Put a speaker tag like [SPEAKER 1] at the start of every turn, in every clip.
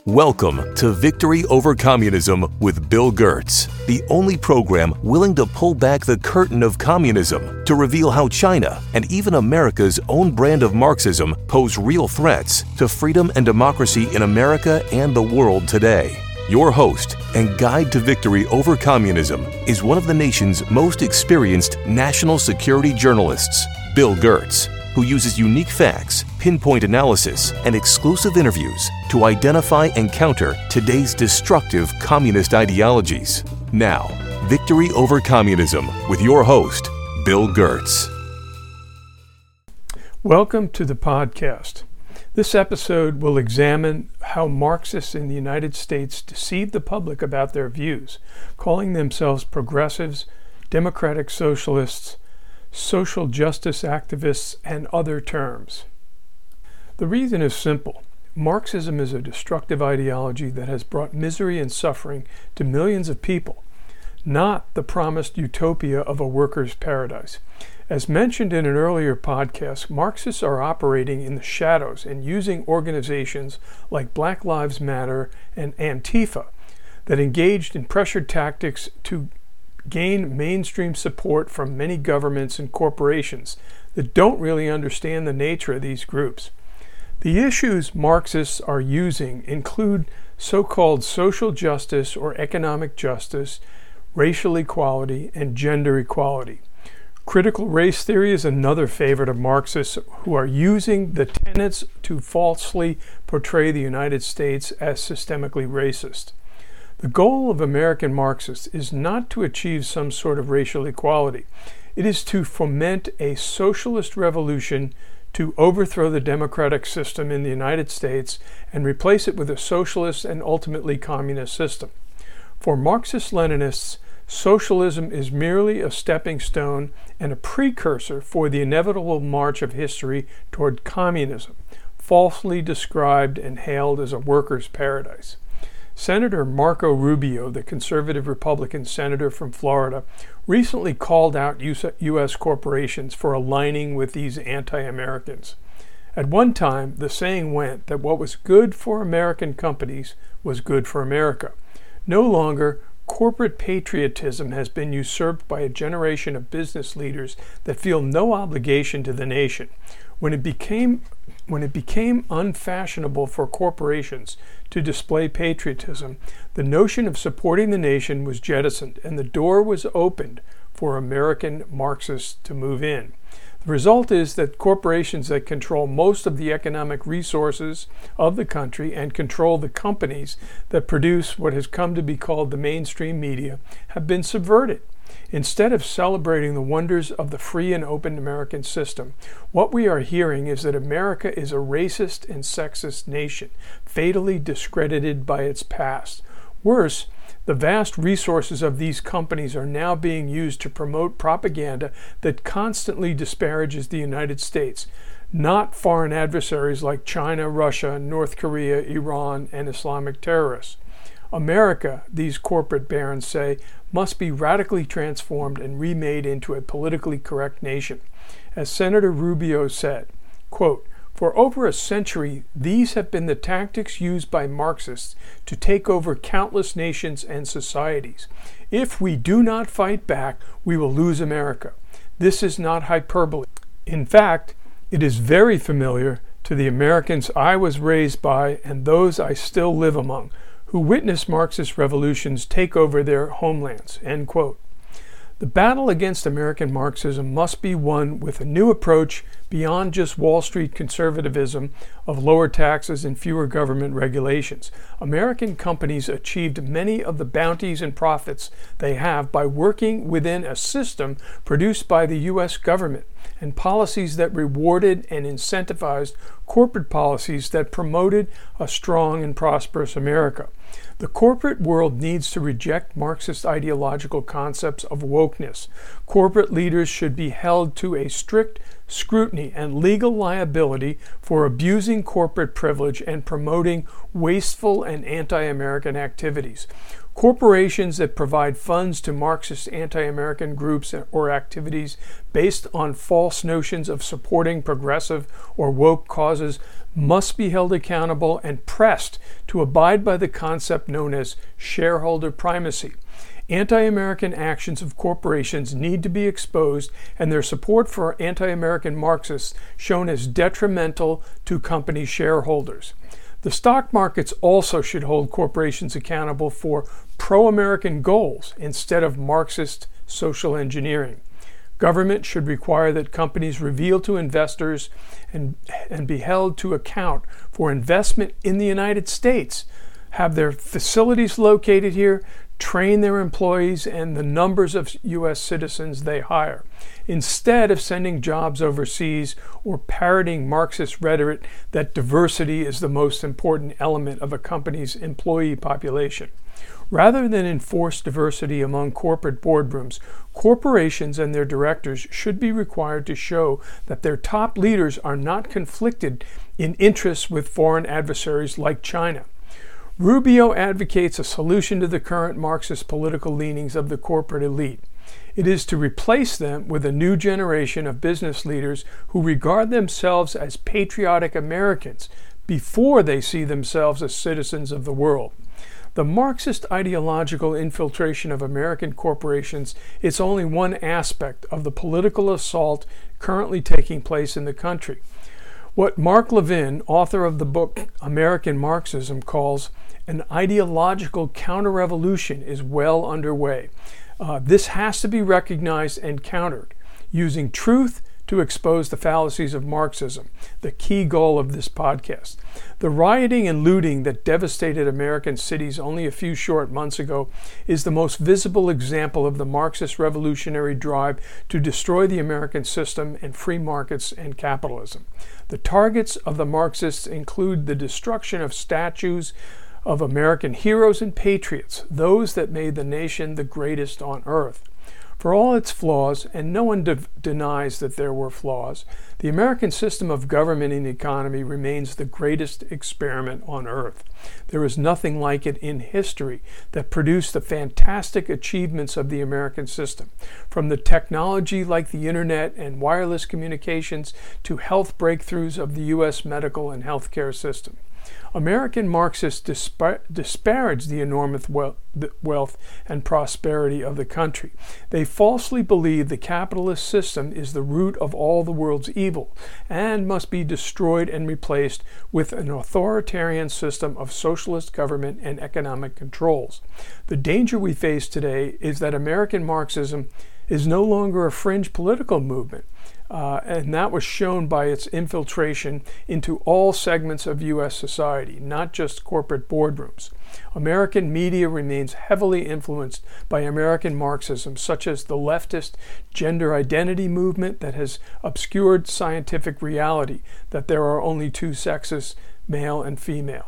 [SPEAKER 1] Welcome to Victory Over Communism with Bill Gertz, the only program willing to pull back the curtain of communism to reveal how China and even America's own brand of Marxism pose real threats to freedom and democracy in America and the world today. Your host and guide to victory over communism is one of the nation's most experienced national security journalists, Bill Gertz, who uses unique facts, pinpoint analysis, and exclusive interviews to identify and counter today's destructive communist ideologies. Now, Victory Over Communism with your host, Bill Gertz.
[SPEAKER 2] Welcome to the podcast. This episode will examine how Marxists in the United States deceive the public about their views, calling themselves progressives, democratic socialists, social justice activists, and other terms. The reason is simple. Marxism is a destructive ideology that has brought misery and suffering to millions of people, not the promised utopia of a worker's paradise. As mentioned in an earlier podcast, Marxists are operating in the shadows and using organizations like Black Lives Matter and Antifa that engaged in pressured tactics to gain mainstream support from many governments and corporations that don't really understand the nature of these groups. The issues Marxists are using include so-called social justice or economic justice, racial equality, and gender equality. Critical race theory is another favorite of Marxists who are using the tenets to falsely portray the United States as systemically racist. The goal of American Marxists is not to achieve some sort of racial equality. It is to foment a socialist revolution to overthrow the democratic system in the United States and replace it with a socialist and ultimately communist system. For Marxist-Leninists, socialism is merely a stepping stone and a precursor for the inevitable march of history toward communism, falsely described and hailed as a worker's paradise. Senator Marco Rubio, the conservative Republican senator from Florida, recently called out U.S. corporations for aligning with these anti-Americans. At one time, the saying went that what was good for American companies was good for America. No longer, corporate patriotism has been usurped by a generation of business leaders that feel no obligation to the nation. When it became unfashionable for corporations to display patriotism, the notion of supporting the nation was jettisoned and the door was opened for American Marxists to move in. The result is that corporations that control most of the economic resources of the country and control the companies that produce what has come to be called the mainstream media have been subverted. Instead of celebrating the wonders of the free and open American system, what we are hearing is that America is a racist and sexist nation, fatally discredited by its past. Worse, the vast resources of these companies are now being used to promote propaganda that constantly disparages the United States, not foreign adversaries like China, Russia, North Korea, Iran, and Islamic terrorists. America, these corporate barons say, must be radically transformed and remade into a politically correct nation. As Senator Rubio said, quote, "For over a century, these have been the tactics used by Marxists to take over countless nations and societies. If we do not fight back, we will lose America. This is not hyperbole. In fact, it is very familiar to the Americans I was raised by and those I still live among, who witnessed Marxist revolutions take over their homelands." End quote. The battle against American Marxism must be won with a new approach beyond just Wall Street conservatism of lower taxes and fewer government regulations. American companies achieved many of the bounties and profits they have by working within a system produced by the U.S. government and policies that rewarded and incentivized corporate policies that promoted a strong and prosperous America. The corporate world needs to reject Marxist ideological concepts of wokeness. Corporate leaders should be held to a strict scrutiny and legal liability for abusing corporate privilege and promoting wasteful and anti-American activities. Corporations that provide funds to Marxist anti-American groups or activities based on false notions of supporting progressive or woke causes must be held accountable and pressed to abide by the concept known as shareholder primacy. Anti-American actions of corporations need to be exposed and their support for anti-American Marxists shown as detrimental to company shareholders. The stock markets also should hold corporations accountable for pro-American goals instead of Marxist social engineering. Government should require that companies reveal to investors and be held to account for investment in the United States, have their facilities located here, train their employees and the numbers of U.S. citizens they hire, instead of sending jobs overseas or parroting Marxist rhetoric that diversity is the most important element of a company's employee population. Rather than enforce diversity among corporate boardrooms, corporations and their directors should be required to show that their top leaders are not conflicted in interests with foreign adversaries like China. Rubio advocates a solution to the current Marxist political leanings of the corporate elite. It is to replace them with a new generation of business leaders who regard themselves as patriotic Americans before they see themselves as citizens of the world. The Marxist ideological infiltration of American corporations is only one aspect of the political assault currently taking place in the country. What Mark Levin, author of the book American Marxism, calls an ideological counter-revolution is well underway. This has to be recognized and countered, using truth to expose the fallacies of Marxism, the key goal of this podcast. The rioting and looting that devastated American cities only a few short months ago is the most visible example of the Marxist revolutionary drive to destroy the American system and free markets and capitalism. The targets of the Marxists include the destruction of statues of American heroes and patriots, those that made the nation the greatest on earth. For all its flaws, and no one denies that there were flaws, the American system of government and economy remains the greatest experiment on earth. There is nothing like it in history that produced the fantastic achievements of the American system, from the technology like the internet and wireless communications to health breakthroughs of the U.S. medical and healthcare system. American Marxists disparage the enormous wealth and prosperity of the country. They falsely believe the capitalist system is the root of all the world's evil and must be destroyed and replaced with an authoritarian system of socialist government and economic controls. The danger we face today is that American Marxism is no longer a fringe political movement. And that was shown by its infiltration into all segments of U.S. society, not just corporate boardrooms. American media remains heavily influenced by American Marxism, such as the leftist gender identity movement that has obscured scientific reality that there are only two sexes, male and female.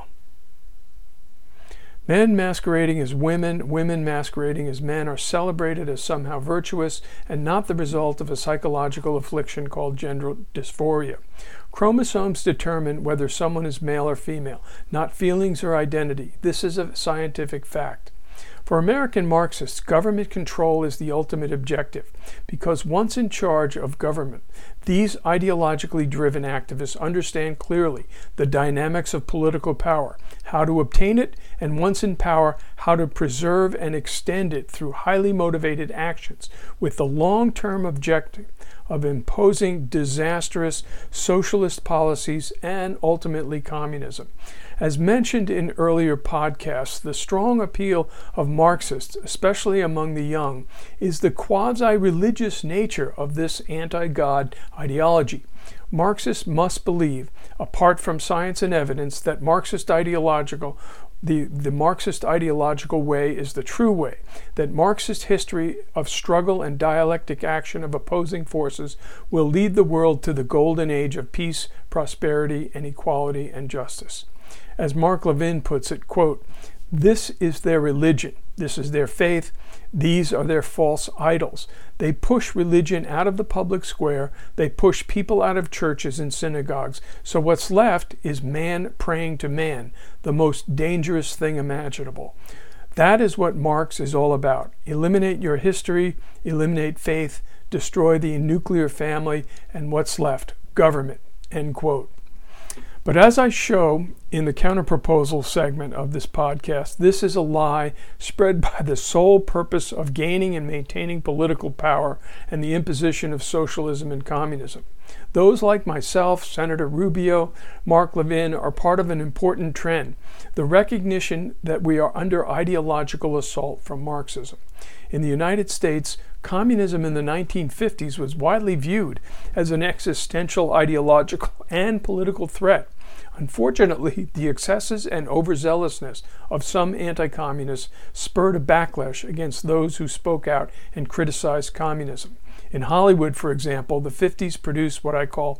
[SPEAKER 2] Men masquerading as women, women masquerading as men are celebrated as somehow virtuous and not the result of a psychological affliction called gender dysphoria. Chromosomes determine whether someone is male or female, not feelings or identity. This is a scientific fact. For American Marxists, government control is the ultimate objective, because once in charge of government, these ideologically driven activists understand clearly the dynamics of political power, how to obtain it, and once in power, how to preserve and extend it through highly motivated actions with the long-term objective of imposing disastrous socialist policies and ultimately communism. As mentioned in earlier podcasts, the strong appeal of Marxists, especially among the young, is the quasi-religious nature of this anti-God ideology. Marxists must believe, apart from science and evidence, that the Marxist ideological way is the true way, that Marxist history of struggle and dialectic action of opposing forces will lead the world to the golden age of peace, prosperity, and equality and justice. As Mark Levin puts it, quote, "This is their religion. This is their faith. These are their false idols. They push religion out of the public square. They push people out of churches and synagogues. So what's left is man praying to man, the most dangerous thing imaginable. That is what Marx is all about. Eliminate your history, eliminate faith, destroy the nuclear family, and what's left? Government. End quote. But as I show in the counterproposal segment of this podcast, this is a lie spread by the sole purpose of gaining and maintaining political power and the imposition of socialism and communism. Those like myself, Senator Rubio, Mark Levin, are part of an important trend, the recognition that we are under ideological assault from Marxism. In the United States, communism in the 1950s was widely viewed as an existential, ideological, and political threat. Unfortunately, the excesses and overzealousness of some anti-communists spurred a backlash against those who spoke out and criticized communism. In Hollywood, for example, the 50s produced what I call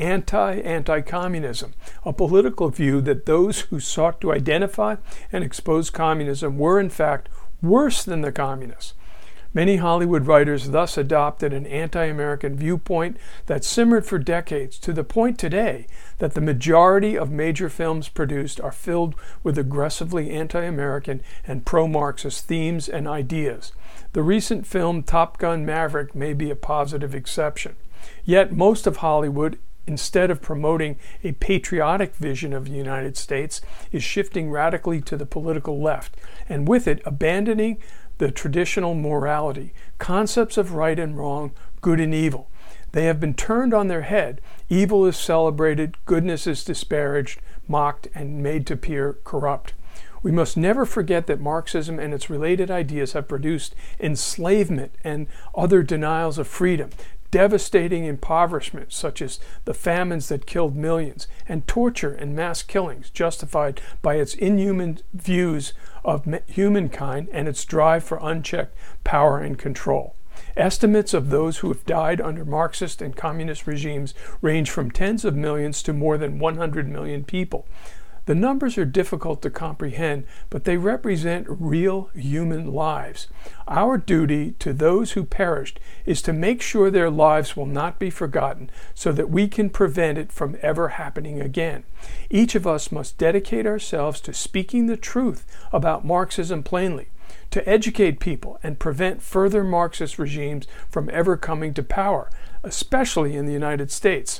[SPEAKER 2] anti-communism, a political view that those who sought to identify and expose communism were in fact worse than the communists. Many Hollywood writers thus adopted an anti-American viewpoint that simmered for decades, to the point today that the majority of major films produced are filled with aggressively anti-American and pro-Marxist themes and ideas. The recent film Top Gun: Maverick may be a positive exception. Yet most of Hollywood, instead of promoting a patriotic vision of the United States, is shifting radically to the political left, and with it abandoning the traditional morality, concepts of right and wrong, good and evil. They have been turned on their head. Evil is celebrated, goodness is disparaged, mocked, and made to appear corrupt. We must never forget that Marxism and its related ideas have produced enslavement and other denials of freedom, devastating impoverishment such as the famines that killed millions, and torture and mass killings justified by its inhuman views of humankind and its drive for unchecked power and control. Estimates of those who have died under Marxist and communist regimes range from tens of millions to more than 100 million people. The numbers are difficult to comprehend, but they represent real human lives. Our duty to those who perished is to make sure their lives will not be forgotten so that we can prevent it from ever happening again. Each of us must dedicate ourselves to speaking the truth about Marxism plainly, to educate people and prevent further Marxist regimes from ever coming to power, especially in the United States.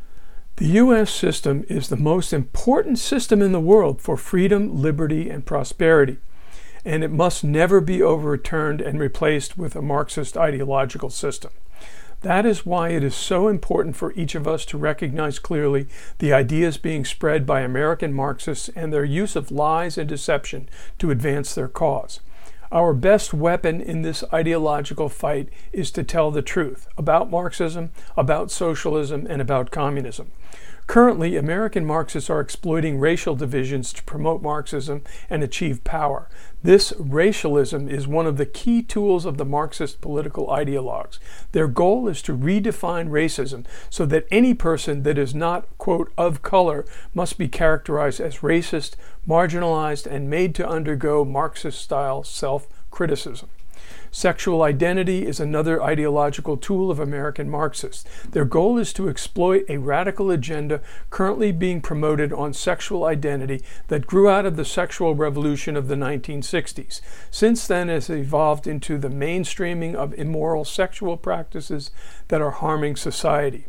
[SPEAKER 2] The U.S. system is the most important system in the world for freedom, liberty, and prosperity, and it must never be overturned and replaced with a Marxist ideological system. That is why it is so important for each of us to recognize clearly the ideas being spread by American Marxists and their use of lies and deception to advance their cause. Our best weapon in this ideological fight is to tell the truth about Marxism, about socialism, and about communism. Currently, American Marxists are exploiting racial divisions to promote Marxism and achieve power. This racialism is one of the key tools of the Marxist political ideologues. Their goal is to redefine racism so that any person that is not, quote, of color must be characterized as racist, marginalized, and made to undergo Marxist-style self-criticism. Sexual identity is another ideological tool of American Marxists. Their goal is to exploit a radical agenda currently being promoted on sexual identity that grew out of the sexual revolution of the 1960s. Since then, it has evolved into the mainstreaming of immoral sexual practices that are harming society.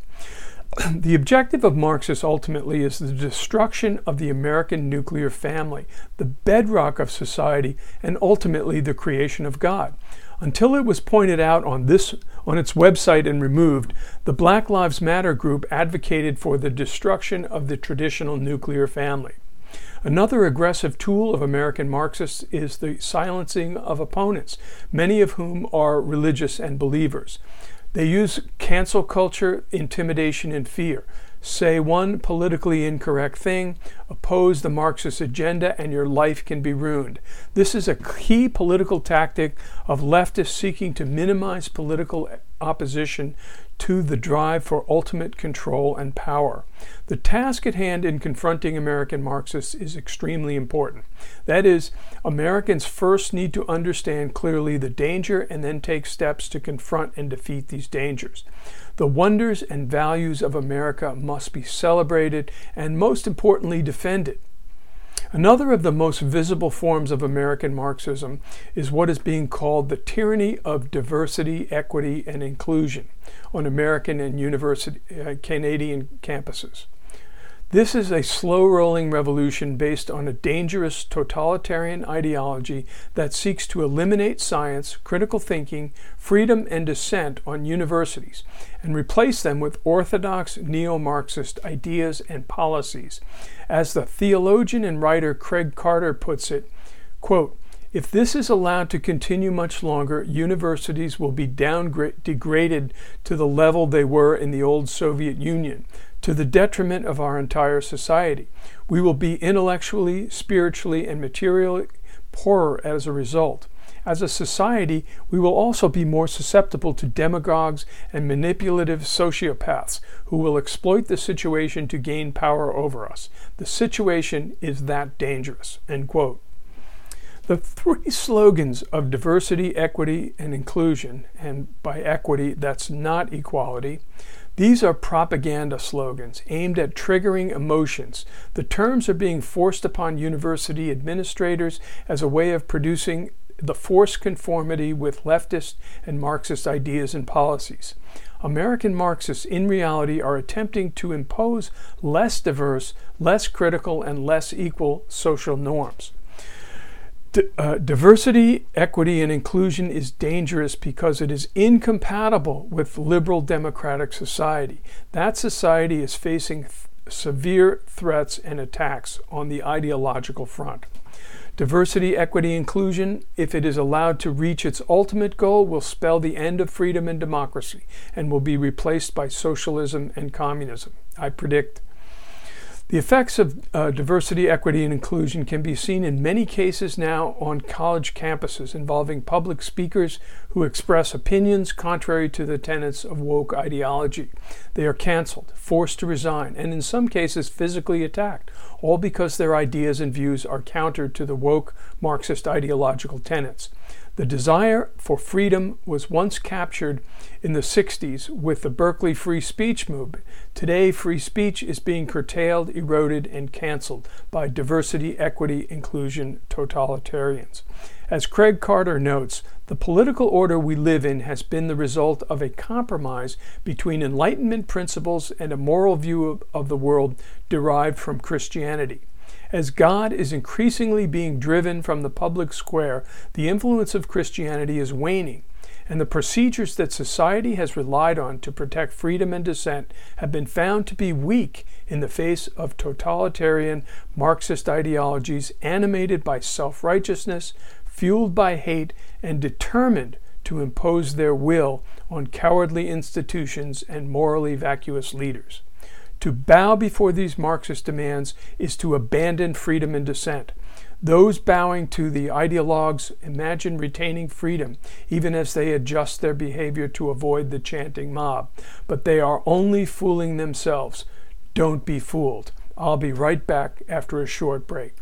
[SPEAKER 2] The objective of Marxists ultimately is the destruction of the American nuclear family, the bedrock of society, and ultimately the creation of God. Until it was pointed out on its website and removed, the Black Lives Matter group advocated for the destruction of the traditional nuclear family. Another aggressive tool of American Marxists is the silencing of opponents, many of whom are religious and believers. They use cancel culture, intimidation, and fear. Say one politically incorrect thing, oppose the Marxist agenda, and your life can be ruined. This is a key political tactic of leftists seeking to minimize political opposition to the drive for ultimate control and power. The task at hand in confronting American Marxists is extremely important. That is, Americans first need to understand clearly the danger and then take steps to confront and defeat these dangers. The wonders and values of America must be celebrated and, most importantly, defended. Another of the most visible forms of American Marxism is what is being called the tyranny of diversity, equity, and inclusion on American and Canadian campuses. This is a slow-rolling revolution based on a dangerous totalitarian ideology that seeks to eliminate science, critical thinking, freedom, and dissent on universities and replace them with orthodox neo-Marxist ideas and policies. As the theologian and writer Craig Carter puts it, quote, "If this is allowed to continue much longer, universities will be degraded to the level they were in the old Soviet Union, to the detriment of our entire society. We will be intellectually, spiritually, and materially poorer as a result. As a society, we will also be more susceptible to demagogues and manipulative sociopaths who will exploit the situation to gain power over us. The situation is that dangerous." End quote. The three slogans of diversity, equity, and inclusion, and by equity, that's not equality, these are propaganda slogans aimed at triggering emotions. The terms are being forced upon university administrators as a way of producing the forced conformity with leftist and Marxist ideas and policies. American Marxists, in reality, are attempting to impose less diverse, less critical, and less equal social norms. Diversity, equity, and inclusion is dangerous because it is incompatible with liberal democratic society. That society is facing severe threats and attacks on the ideological front. Diversity, equity, inclusion, if it is allowed to reach its ultimate goal, will spell the end of freedom and democracy and will be replaced by socialism and communism. I predict. The effects of diversity, equity, and inclusion can be seen in many cases now on college campuses involving public speakers who express opinions contrary to the tenets of woke ideology. They are canceled, forced to resign, and in some cases physically attacked, all because their ideas and views are counter to the woke Marxist ideological tenets. The desire for freedom was once captured in the 60s with the Berkeley free speech movement. Today, free speech is being curtailed, eroded, and canceled by diversity, equity, inclusion totalitarians. As Craig Carter notes, the political order we live in has been the result of a compromise between Enlightenment principles and a moral view of the world derived from Christianity. As God is increasingly being driven from the public square, the influence of Christianity is waning, and the procedures that society has relied on to protect freedom and dissent have been found to be weak in the face of totalitarian Marxist ideologies animated by self-righteousness, fueled by hate, and determined to impose their will on cowardly institutions and morally vacuous leaders. To bow before these Marxist demands is to abandon freedom and dissent. Those bowing to the ideologues imagine retaining freedom, even as they adjust their behavior to avoid the chanting mob. But they are only fooling themselves. Don't be fooled. I'll be right back after a short break.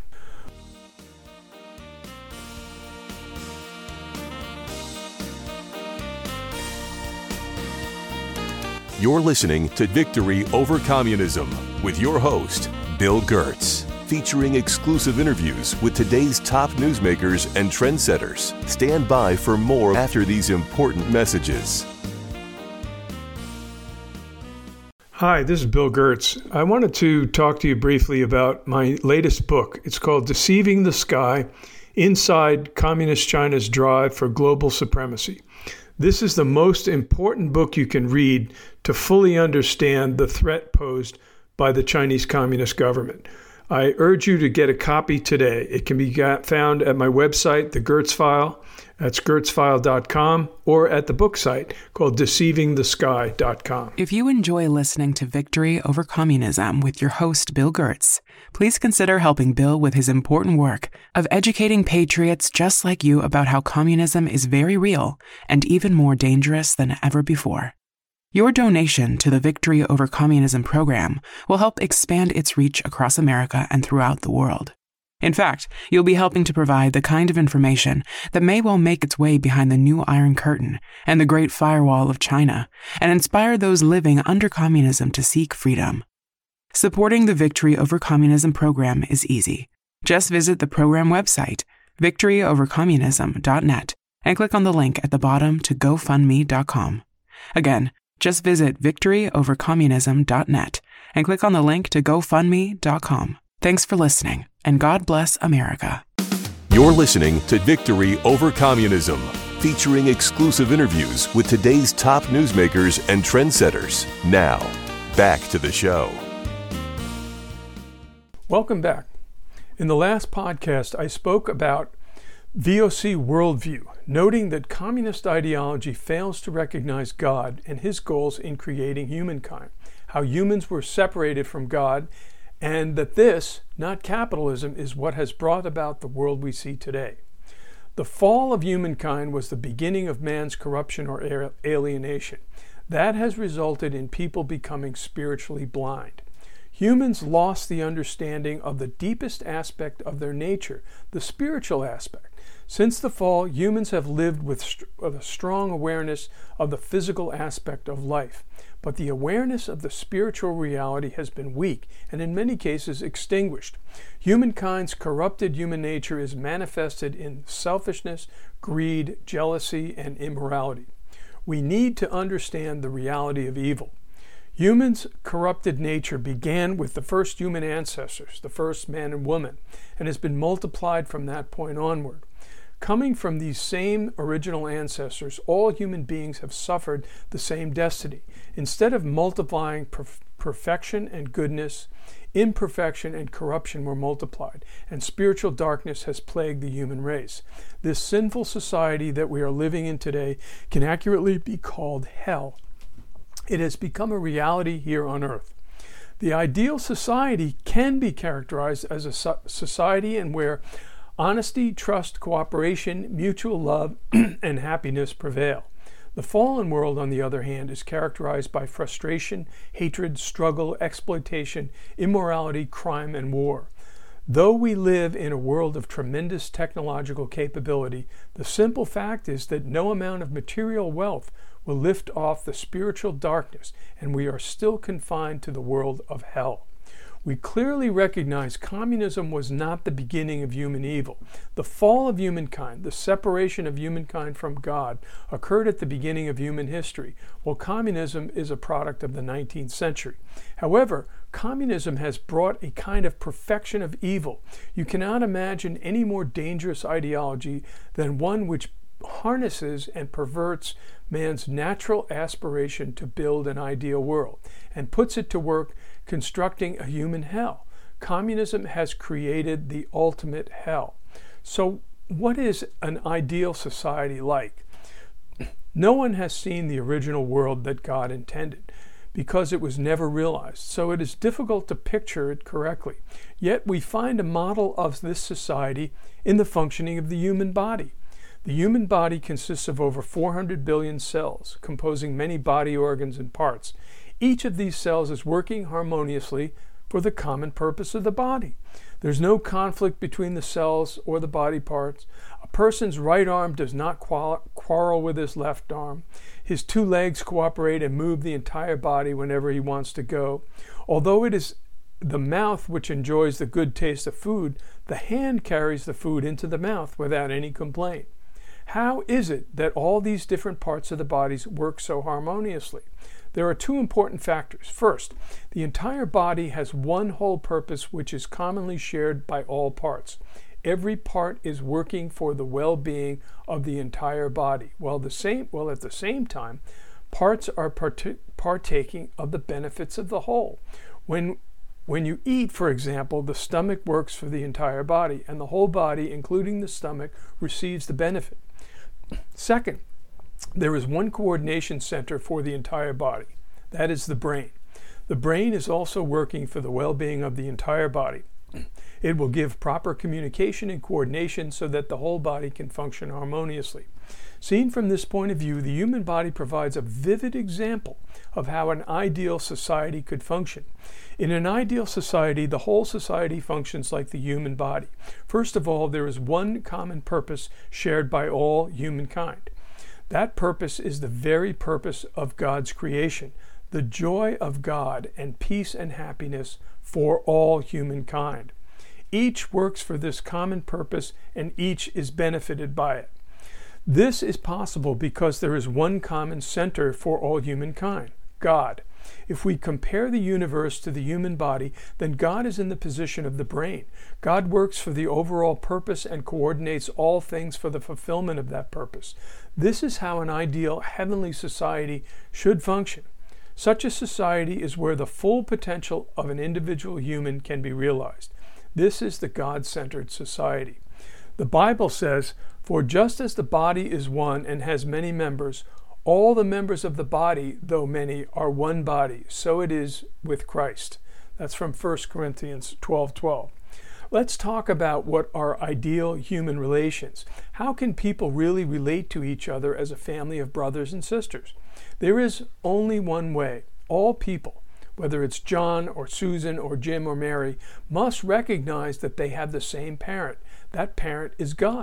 [SPEAKER 1] You're listening to Victory Over Communism with your host, Bill Gertz, featuring exclusive interviews with today's top newsmakers and trendsetters. Stand by for more after these important messages.
[SPEAKER 2] Hi, this is Bill Gertz. I wanted to talk to you briefly about my latest book. It's called Deceiving the Sky: Inside Communist China's Drive for Global Supremacy. This is the most important book you can read to fully understand the threat posed by the Chinese Communist government. I urge you to get a copy today. It can be found at my website, The Gertz File. That's gertzfile.com, or at the book site called deceivingthesky.com.
[SPEAKER 3] If you enjoy listening to Victory Over Communism with your host, Bill Gertz, please consider helping Bill with his important work of educating patriots just like you about how communism is very real and even more dangerous than ever before. Your donation to the Victory Over Communism program will help expand its reach across America and throughout the world. In fact, you'll be helping to provide the kind of information that may well make its way behind the new Iron Curtain and the Great Firewall of China and inspire those living under communism to seek freedom. Supporting the Victory Over Communism program is easy. Just visit the program website, victoryovercommunism.net, and click on the link at the bottom to gofundme.com. Again, just visit victoryovercommunism.net and click on the link to gofundme.com. Thanks for listening, and God bless America.
[SPEAKER 1] You're listening to Victory Over Communism, featuring exclusive interviews with today's top newsmakers and trendsetters. Now, back to the show.
[SPEAKER 2] Welcome back. In the last podcast, I spoke about VOC worldview, noting that communist ideology fails to recognize God and his goals in creating humankind, how humans were separated from God, and that this, not capitalism, is what has brought about the world we see today. The fall of humankind was the beginning of man's corruption or alienation. That has resulted in people becoming spiritually blind. Humans lost the understanding of the deepest aspect of their nature, the spiritual aspect. Since the fall, humans have lived with a strong awareness of the physical aspect of life, but the awareness of the spiritual reality has been weak and in many cases extinguished. Humankind's corrupted human nature is manifested in selfishness, greed, jealousy, and immorality. We need to understand the reality of evil. Humans' corrupted nature began with the first human ancestors, the first man and woman, and has been multiplied from that point onward. Coming from these same original ancestors, all human beings have suffered the same destiny. Instead of multiplying perfection and goodness, imperfection and corruption were multiplied, and spiritual darkness has plagued the human race. This sinful society that we are living in today can accurately be called hell. It has become a reality here on earth. The ideal society can be characterized as a society in where honesty, trust, cooperation, mutual love, and happiness prevail. The fallen world, on the other hand, is characterized by frustration, hatred, struggle, exploitation, immorality, crime, and war. Though we live in a world of tremendous technological capability, the simple fact is that no amount of material wealth will lift off the spiritual darkness, and we are still confined to the world of hell. We clearly recognize communism was not the beginning of human evil. The fall of humankind, the separation of humankind from God, occurred at the beginning of human history, while communism is a product of the 19th century. However, communism has brought a kind of perfection of evil. You cannot imagine any more dangerous ideology than one which harnesses and perverts man's natural aspiration to build an ideal world and puts it to work constructing a human hell. Communism has created the ultimate hell. So what is an ideal society like? No one has seen the original world that God intended because it was never realized, so it is difficult to picture it correctly. Yet we find a model of this society in the functioning of the human body. The human body consists of over 400 billion cells, composing many body organs and parts. Each of these cells is working harmoniously for the common purpose of the body. There's no conflict between the cells or the body parts. A person's right arm does not quarrel with his left arm. His two legs cooperate and move the entire body whenever he wants to go. Although it is the mouth which enjoys the good taste of food, the hand carries the food into the mouth without any complaint. How is it that all these different parts of the bodies work so harmoniously? There are two important factors. First, the entire body has one whole purpose which is commonly shared by all parts. Every part is working for the well-being of the entire body, while at the same time, parts are partaking of the benefits of the whole. When you eat, for example, the stomach works for the entire body, and the whole body, including the stomach, receives the benefit. Second, there is one coordination center for the entire body. That is the brain. The brain is also working for the well-being of the entire body. It will give proper communication and coordination so that the whole body can function harmoniously. Seen from this point of view, the human body provides a vivid example of how an ideal society could function. In an ideal society, the whole society functions like the human body. First of all, there is one common purpose shared by all humankind. That purpose is the very purpose of God's creation, the joy of God and peace and happiness for all humankind. Each works for this common purpose, and each is benefited by it. This is possible because there is one common center for all humankind, God. If we compare the universe to the human body, then God is in the position of the brain. God works for the overall purpose and coordinates all things for the fulfillment of that purpose. This is how an ideal heavenly society should function. Such a society is where the full potential of an individual human can be realized. This is the God-centered society. The Bible says, "For just as the body is one and has many members, all the members of the body, though many, are one body, so it is with Christ." That's from 1 Corinthians 12:12. Let's talk about what are ideal human relations. How can people really relate to each other as a family of brothers and sisters? There is only one way. All people, whether it's John or Susan or Jim or Mary, must recognize that they have the same parent. That parent is God.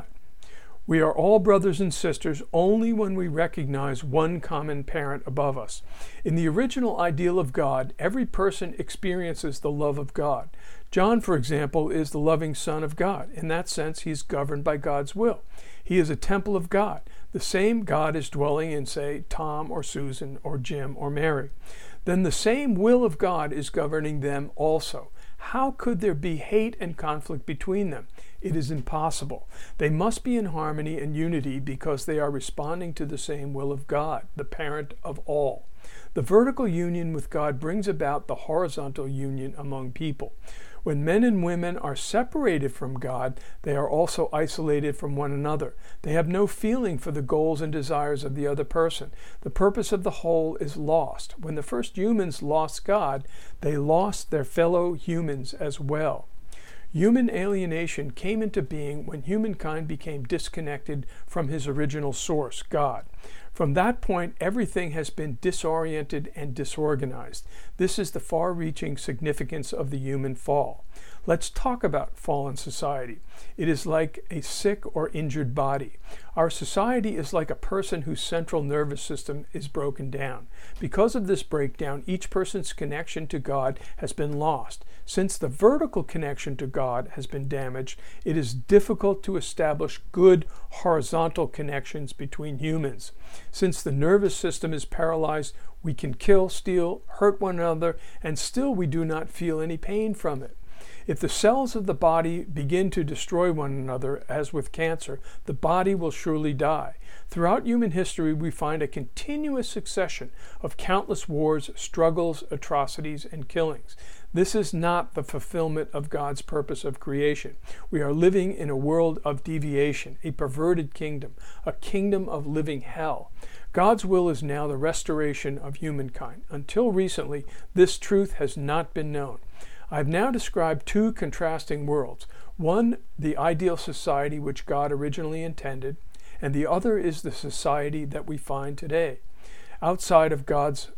[SPEAKER 2] We are all brothers and sisters only when we recognize one common parent above us. In the original ideal of God, every person experiences the love of God. John, for example, is the loving Son of God. In that sense, he is governed by God's will. He is a temple of God. The same God is dwelling in, say, Tom or Susan or Jim or Mary. Then the same will of God is governing them also. How could there be hate and conflict between them? It is impossible. They must be in harmony and unity because they are responding to the same will of God, the parent of all. The vertical union with God brings about the horizontal union among people. When men and women are separated from God, they are also isolated from one another. They have no feeling for the goals and desires of the other person. The purpose of the whole is lost. When the first humans lost God, they lost their fellow humans as well. Human alienation came into being when humankind became disconnected from his original source, God. From that point, everything has been disoriented and disorganized. This is the far-reaching significance of the human fall. Let's talk about fallen society. It is like a sick or injured body. Our society is like a person whose central nervous system is broken down. Because of this breakdown, each person's connection to God has been lost. Since the vertical connection to God has been damaged, it is difficult to establish good horizontal connections between humans. Since the nervous system is paralyzed, we can kill, steal, hurt one another, and still we do not feel any pain from it. If the cells of the body begin to destroy one another, as with cancer, the body will surely die. Throughout human history, we find a continuous succession of countless wars, struggles, atrocities, and killings. This is not the fulfillment of God's purpose of creation. We are living in a world of deviation, a perverted kingdom, a kingdom of living hell. God's will is now the restoration of humankind. Until recently, this truth has not been known. I have now described two contrasting worlds. One, the ideal society which God originally intended, and the other is the society that we find today, outside of God's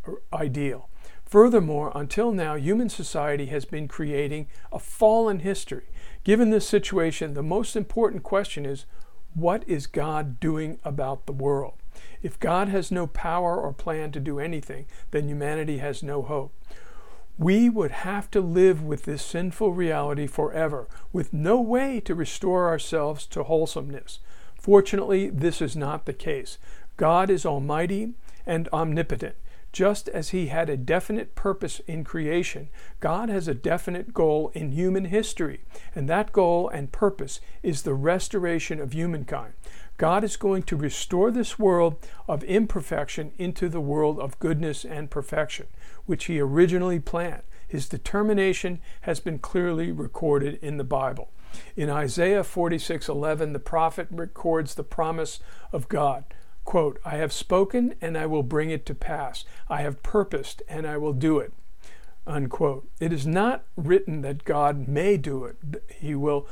[SPEAKER 2] ideal. Furthermore, until now, human society has been creating a fallen history. Given this situation, the most important question is, what is God doing about the world? If God has no power or plan to do anything, then humanity has no hope. We would have to live with this sinful reality forever, with no way to restore ourselves to wholesomeness. Fortunately, this is not the case. God is almighty and omnipotent. Just as he had a definite purpose in creation, God has a definite goal in human history, and that goal and purpose is the restoration of humankind. God is going to restore this world of imperfection into the world of goodness and perfection, which he originally planned. His determination has been clearly recorded in the Bible. In Isaiah 46:11, the prophet records the promise of God. Quote, "I have spoken and I will bring it to pass. I have purposed and I will do it." Unquote. It is not written that God may do it. He will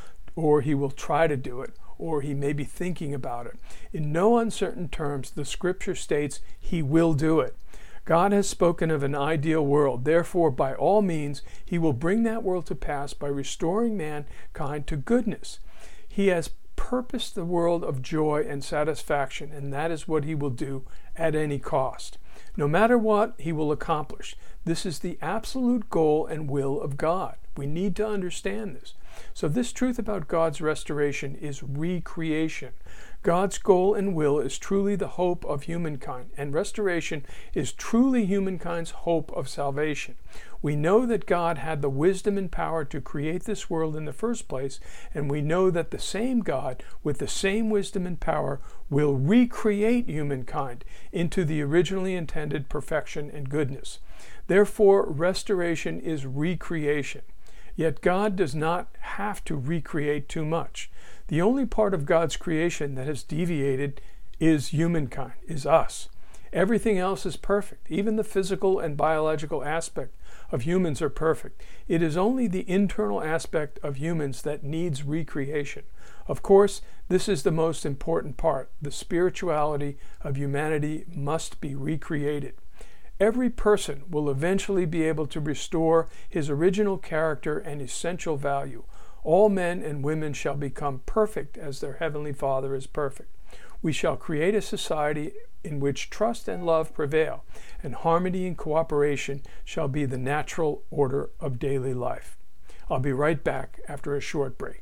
[SPEAKER 2] try to do it, or he may be thinking about it. In no uncertain terms, the scripture states he will do it. God has spoken of an ideal world. Therefore, by all means, he will bring that world to pass by restoring mankind to goodness. He has purposed the world of joy and satisfaction, and that is what he will do at any cost. No matter what, he will accomplish. This is the absolute goal and will of God. We need to understand this. So this truth about God's restoration is recreation. God's goal and will is truly the hope of humankind, and restoration is truly humankind's hope of salvation. We know that God had the wisdom and power to create this world in the first place, and we know that the same God, with the same wisdom and power, will recreate humankind into the originally intended perfection and goodness. Therefore, restoration is recreation. Yet God does not have to recreate too much. The only part of God's creation that has deviated is humankind, is us. Everything else is perfect. Even the physical and biological aspect of humans are perfect. It is only the internal aspect of humans that needs recreation. Of course, this is the most important part. The spirituality of humanity must be recreated. Every person will eventually be able to restore his original character and essential value. All men and women shall become perfect as their Heavenly Father is perfect. We shall create a society in which trust and love prevail, and harmony and cooperation shall be the natural order of daily life. I'll be right back after a short break.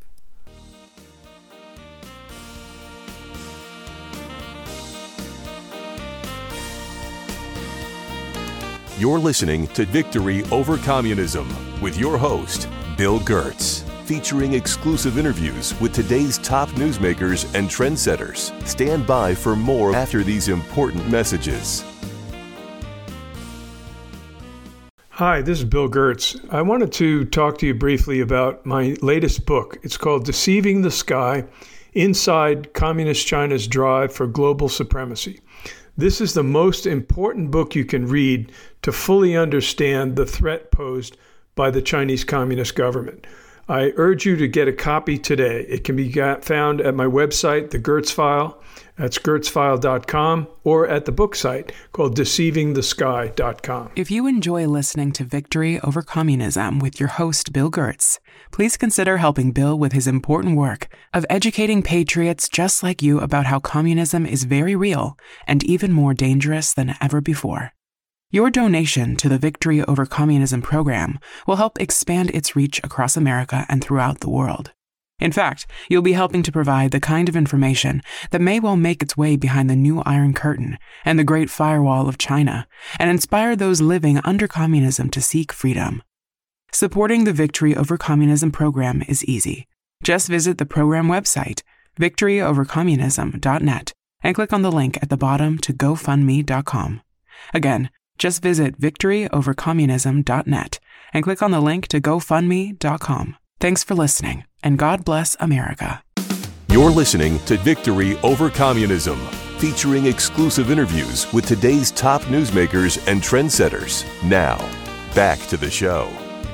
[SPEAKER 1] You're listening to Victory Over Communism with your host, Bill Gertz, featuring exclusive interviews with today's top newsmakers and trendsetters. Stand by for more after these important messages.
[SPEAKER 2] Hi, this is Bill Gertz. I wanted to talk to you briefly about my latest book. It's called Deceiving the Sky: Inside Communist China's Drive for Global Supremacy. This is the most important book you can read to fully understand the threat posed by the Chinese Communist government. I urge you to get a copy today. It can be found at my website, The Gertz File. That's gertzfile.com, or at the book site called deceivingthesky.com.
[SPEAKER 3] If you enjoy listening to Victory Over Communism with your host, Bill Gertz, please consider helping Bill with his important work of educating patriots just like you about how communism is very real and even more dangerous than ever before. Your donation to the Victory Over Communism program will help expand its reach across America and throughout the world. In fact, you'll be helping to provide the kind of information that may well make its way behind the new Iron Curtain and the Great Firewall of China and inspire those living under communism to seek freedom. Supporting the Victory Over Communism program is easy. Just visit the program website, victoryovercommunism.net, and click on the link at the bottom to GoFundMe.com. Again, just visit victoryovercommunism.net and click on the link to GoFundMe.com. Thanks for listening, and God bless America.
[SPEAKER 1] You're listening to Victory Over Communism, featuring exclusive interviews with today's top newsmakers and trendsetters. Now, back to the show.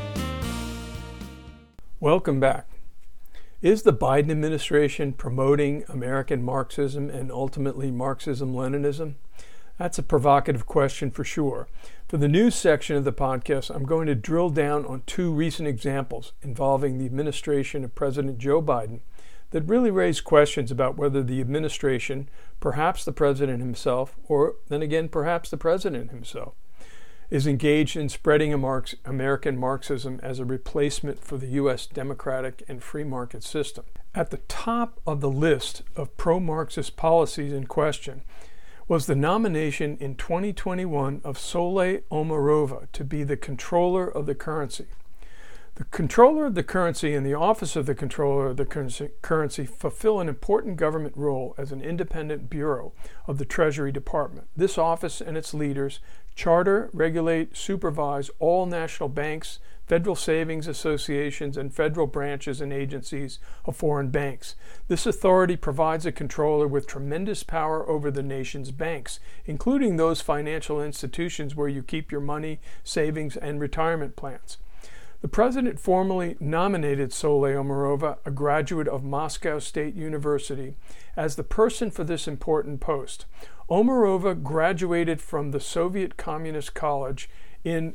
[SPEAKER 2] Welcome back. Is the Biden administration promoting American Marxism and ultimately Marxism-Leninism? That's a provocative question for sure. For the news section of the podcast, I'm going to drill down on two recent examples involving the administration of President Joe Biden that really raise questions about whether the administration, perhaps the president himself, or then again, perhaps the president himself, is engaged in spreading American Marxism as a replacement for the U.S. democratic and free market system. At the top of the list of pro-Marxist policies in question was the nomination in 2021 of Soleil Omarova to be the controller of the currency. The controller of the currency and the office of the controller of the currency fulfill an important government role as an independent bureau of the Treasury Department. This office and its leaders charter, regulate, supervise all national banks, federal savings associations, and federal branches and agencies of foreign banks. This authority provides a controller with tremendous power over the nation's banks, including those financial institutions where you keep your money, savings, and retirement plans. The president formally nominated Soleil Omarova, a graduate of Moscow State University, as the person for this important post. Omarova graduated from the Soviet Communist College in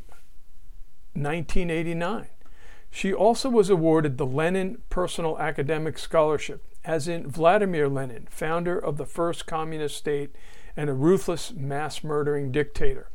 [SPEAKER 2] 1989. She also was awarded the Lenin Personal Academic Scholarship, as in Vladimir Lenin, founder of the first communist state and a ruthless mass-murdering dictator.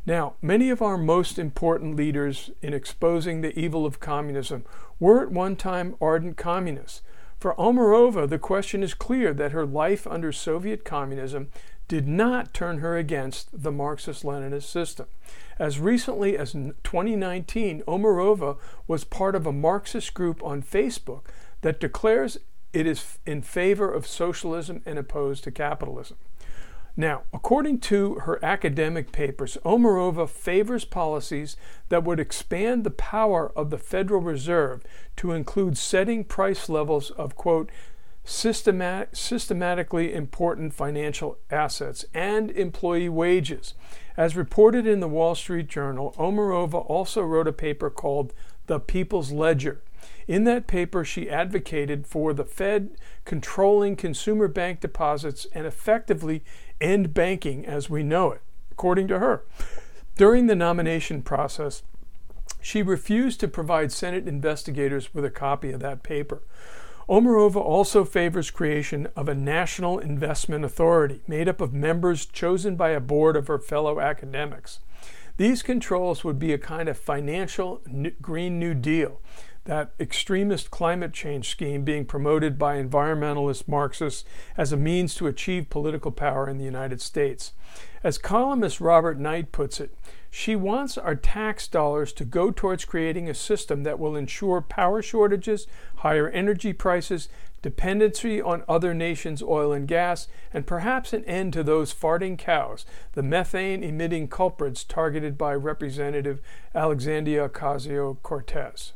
[SPEAKER 2] Now, many of our most important leaders in exposing the evil of communism were at one time ardent communists. For Omarova, the question is clear that her life under Soviet communism did not turn her against the Marxist-Leninist system. As recently as 2019, Omarova was part of a Marxist group on Facebook that declares it is in favor of socialism and opposed to capitalism. Now, according to her academic papers, Omarova favors policies that would expand the power of the Federal Reserve to include setting price levels of, quote, systematically important financial assets and employee wages. As reported in the Wall Street Journal, Omarova also wrote a paper called The People's Ledger. In that paper, she advocated for the Fed controlling consumer bank deposits and effectively end banking as we know it, according to her. During the nomination process, she refused to provide Senate investigators with a copy of that paper. Omarova also favors creation of a national investment authority made up of members chosen by a board of her fellow academics. These controls would be a kind of financial Green New Deal, that extremist climate change scheme being promoted by environmentalist Marxists as a means to achieve political power in the United States. As columnist Robert Knight puts it, she wants our tax dollars to go towards creating a system that will ensure power shortages, higher energy prices, dependency on other nations' oil and gas, and perhaps an end to those farting cows, the methane-emitting culprits targeted by Representative Alexandria Ocasio-Cortez.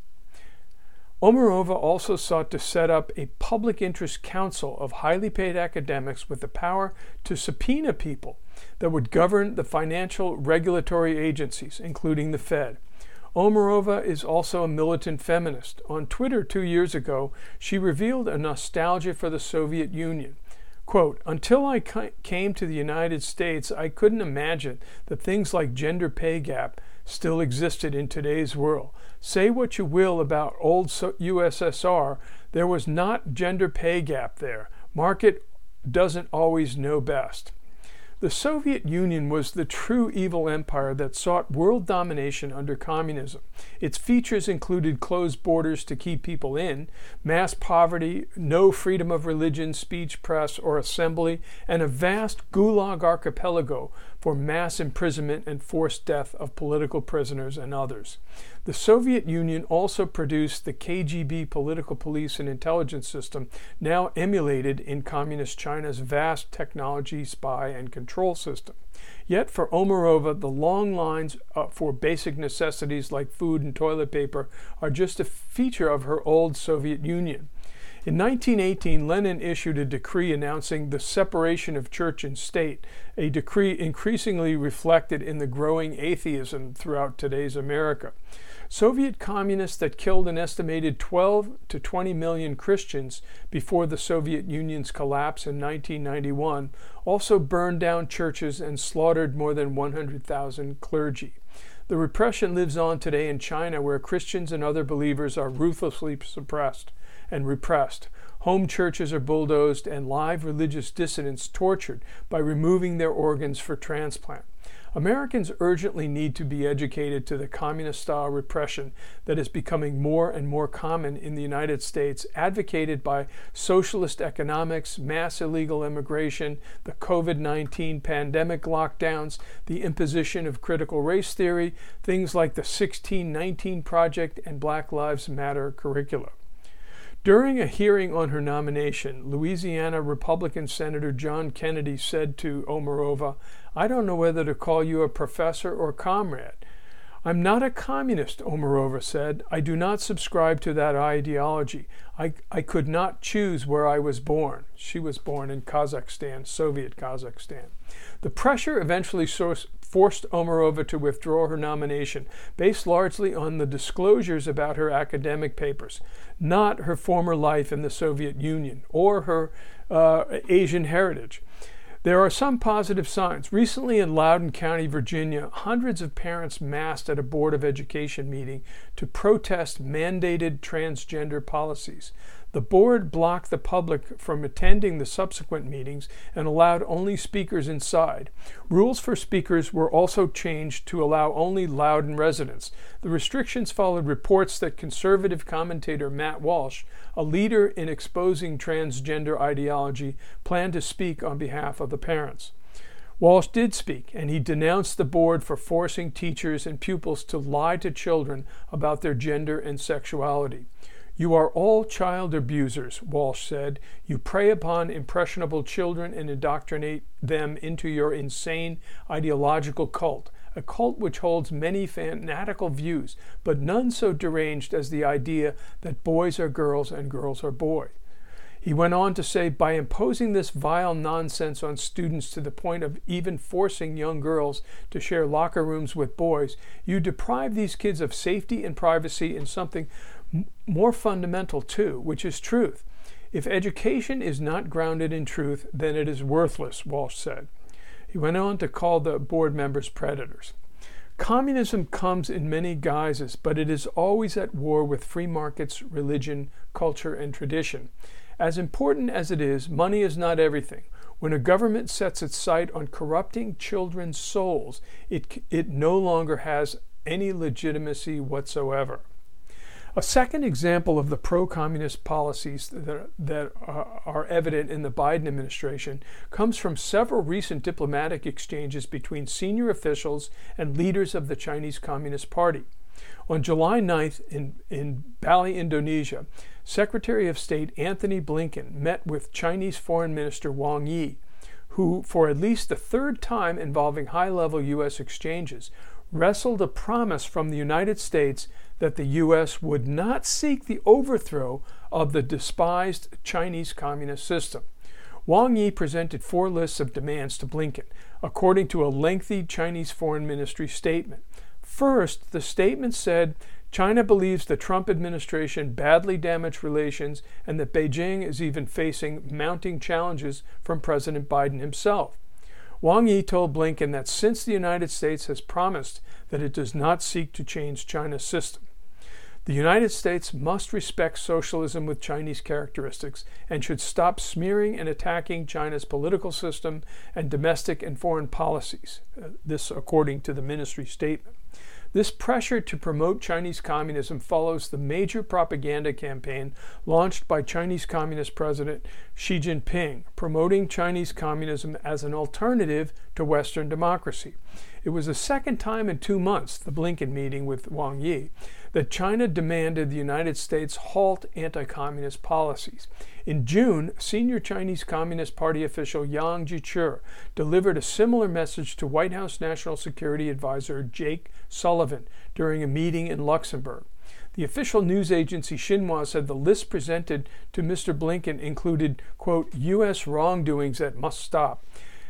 [SPEAKER 2] Omarova also sought to set up a public interest council of highly paid academics with the power to subpoena people that would govern the financial regulatory agencies, including the Fed. Omarova is also a militant feminist. On Twitter 2 years ago, she revealed a nostalgia for the Soviet Union. Quote, "Until I came to the United States, I couldn't imagine that things like gender pay gap still existed in today's world. Say what you will about old USSR, there was not gender pay gap there. Market doesn't always know best." The Soviet Union was the true evil empire that sought world domination under communism. Its features included closed borders to keep people in, mass poverty, no freedom of religion, speech, press, or assembly, and a vast gulag archipelago for mass imprisonment and forced death of political prisoners and others. The Soviet Union also produced the KGB political police and intelligence system, now emulated in Communist China's vast technology, spy, and control system. Yet for Omarova, the long lines for basic necessities like food and toilet paper are just a feature of her old Soviet Union. In 1918, Lenin issued a decree announcing the separation of church and state, a decree increasingly reflected in the growing atheism throughout today's America. Soviet communists that killed an estimated 12 to 20 million Christians before the Soviet Union's collapse in 1991 also burned down churches and slaughtered more than 100,000 clergy. The repression lives on today in China, where Christians and other believers are ruthlessly suppressed and repressed. Home churches are bulldozed and live religious dissidents tortured by removing their organs for transplant. Americans urgently need to be educated to the communist-style repression that is becoming more and more common in the United States, advocated by socialist economics, mass illegal immigration, the COVID-19 pandemic lockdowns, the imposition of critical race theory, things like the 1619 Project and Black Lives Matter curricula. During a hearing on her nomination, Louisiana Republican Senator John Kennedy said to Omarova, "I don't know whether to call you a professor or comrade." "I'm not a communist," Omarova said. "I do not subscribe to that ideology. I could not choose where I was born." She was born in Kazakhstan, Soviet Kazakhstan. The pressure eventually forced Omarova to withdraw her nomination, based largely on the disclosures about her academic papers, not her former life in the Soviet Union or her Asian heritage. There are some positive signs. Recently in Loudoun County, Virginia, hundreds of parents massed at a Board of Education meeting to protest mandated transgender policies. The board blocked the public from attending the subsequent meetings and allowed only speakers inside. Rules for speakers were also changed to allow only Loudoun residents. The restrictions followed reports that conservative commentator Matt Walsh, a leader in exposing transgender ideology, planned to speak on behalf of the parents. Walsh did speak, and he denounced the board for forcing teachers and pupils to lie to children about their gender and sexuality. "You are all child abusers," Walsh said. "You prey upon impressionable children and indoctrinate them into your insane ideological cult, a cult which holds many fanatical views, but none so deranged as the idea that boys are girls and girls are boys." He went on to say, "By imposing this vile nonsense on students to the point of even forcing young girls to share locker rooms with boys, you deprive these kids of safety and privacy and something more fundamental too, which is truth. If education is not grounded in truth, then it is worthless," Walsh said. He went on to call the board members predators. Communism comes in many guises, but it is always at war with free markets, religion, culture, and tradition. As important as it is, money is not everything. When a government sets its sight on corrupting children's souls, it no longer has any legitimacy whatsoever. A second example of the pro-communist policies that are evident in the Biden administration comes from several recent diplomatic exchanges between senior officials and leaders of the Chinese Communist Party. On July 9th in Bali, Indonesia, Secretary of State Antony Blinken met with Chinese Foreign Minister Wang Yi, who, for at least the third time involving high-level U.S. exchanges, wrestled a promise from the United States that the U.S. would not seek the overthrow of the despised Chinese communist system. Wang Yi presented 4 lists of demands to Blinken, according to a lengthy Chinese Foreign Ministry statement. First, the statement said China believes the Trump administration badly damaged relations and that Beijing is even facing mounting challenges from President Biden himself. Wang Yi told Blinken that since the United States has promised that it does not seek to change China's system, the United States must respect socialism with Chinese characteristics and should stop smearing and attacking China's political system and domestic and foreign policies. This according to the ministry statement. This pressure to promote Chinese communism follows the major propaganda campaign launched by Chinese Communist President Xi Jinping, promoting Chinese communism as an alternative to Western democracy. It was the second time in 2 months, the Blinken meeting with Wang Yi, that China demanded the United States halt anti-communist policies. In June, senior Chinese Communist Party official Yang Jiechi delivered a similar message to White House National Security Advisor Jake Sullivan during a meeting in Luxembourg. The official news agency Xinhua said the list presented to Mr. Blinken included, quote, U.S. wrongdoings that must stop,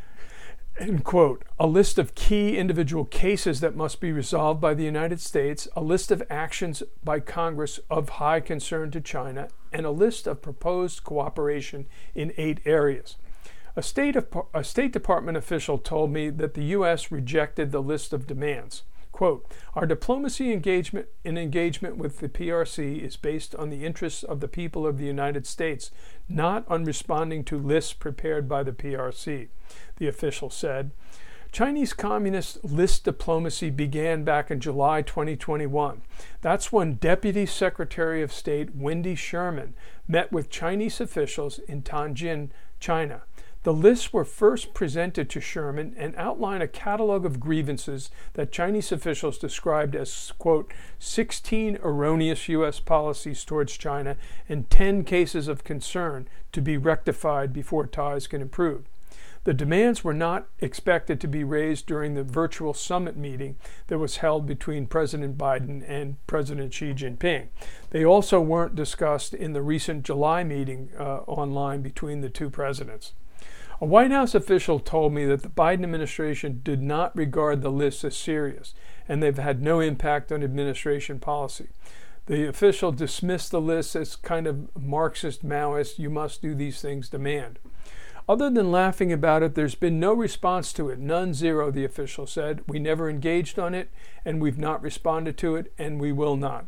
[SPEAKER 2] end quote, a list of key individual cases that must be resolved by the United States, a list of actions by Congress of high concern to China, and a list of proposed cooperation in 8 areas. A State Department official told me that the U.S. rejected the list of demands. Quote, our diplomacy engagement with the PRC is based on the interests of the people of the United States, not on responding to lists prepared by the PRC, the official said. Chinese Communist list diplomacy began back in July 2021. That's when Deputy Secretary of State Wendy Sherman met with Chinese officials in Tianjin, China. The lists were first presented to Sherman and outline a catalog of grievances that Chinese officials described as, quote, 16 erroneous U.S. policies towards China and 10 cases of concern to be rectified before ties can improve. The demands were not expected to be raised during the virtual summit meeting that was held between President Biden and President Xi Jinping. They also weren't discussed in the recent July meeting online between the 2 presidents. A White House official told me that the Biden administration did not regard the lists as serious, and they've had no impact on administration policy. The official dismissed the lists as kind of Marxist, Maoist, you must do these things demand. Other than laughing about it, there's been no response to it, none, zero, the official said. We never engaged on it, and we've not responded to it, and we will not.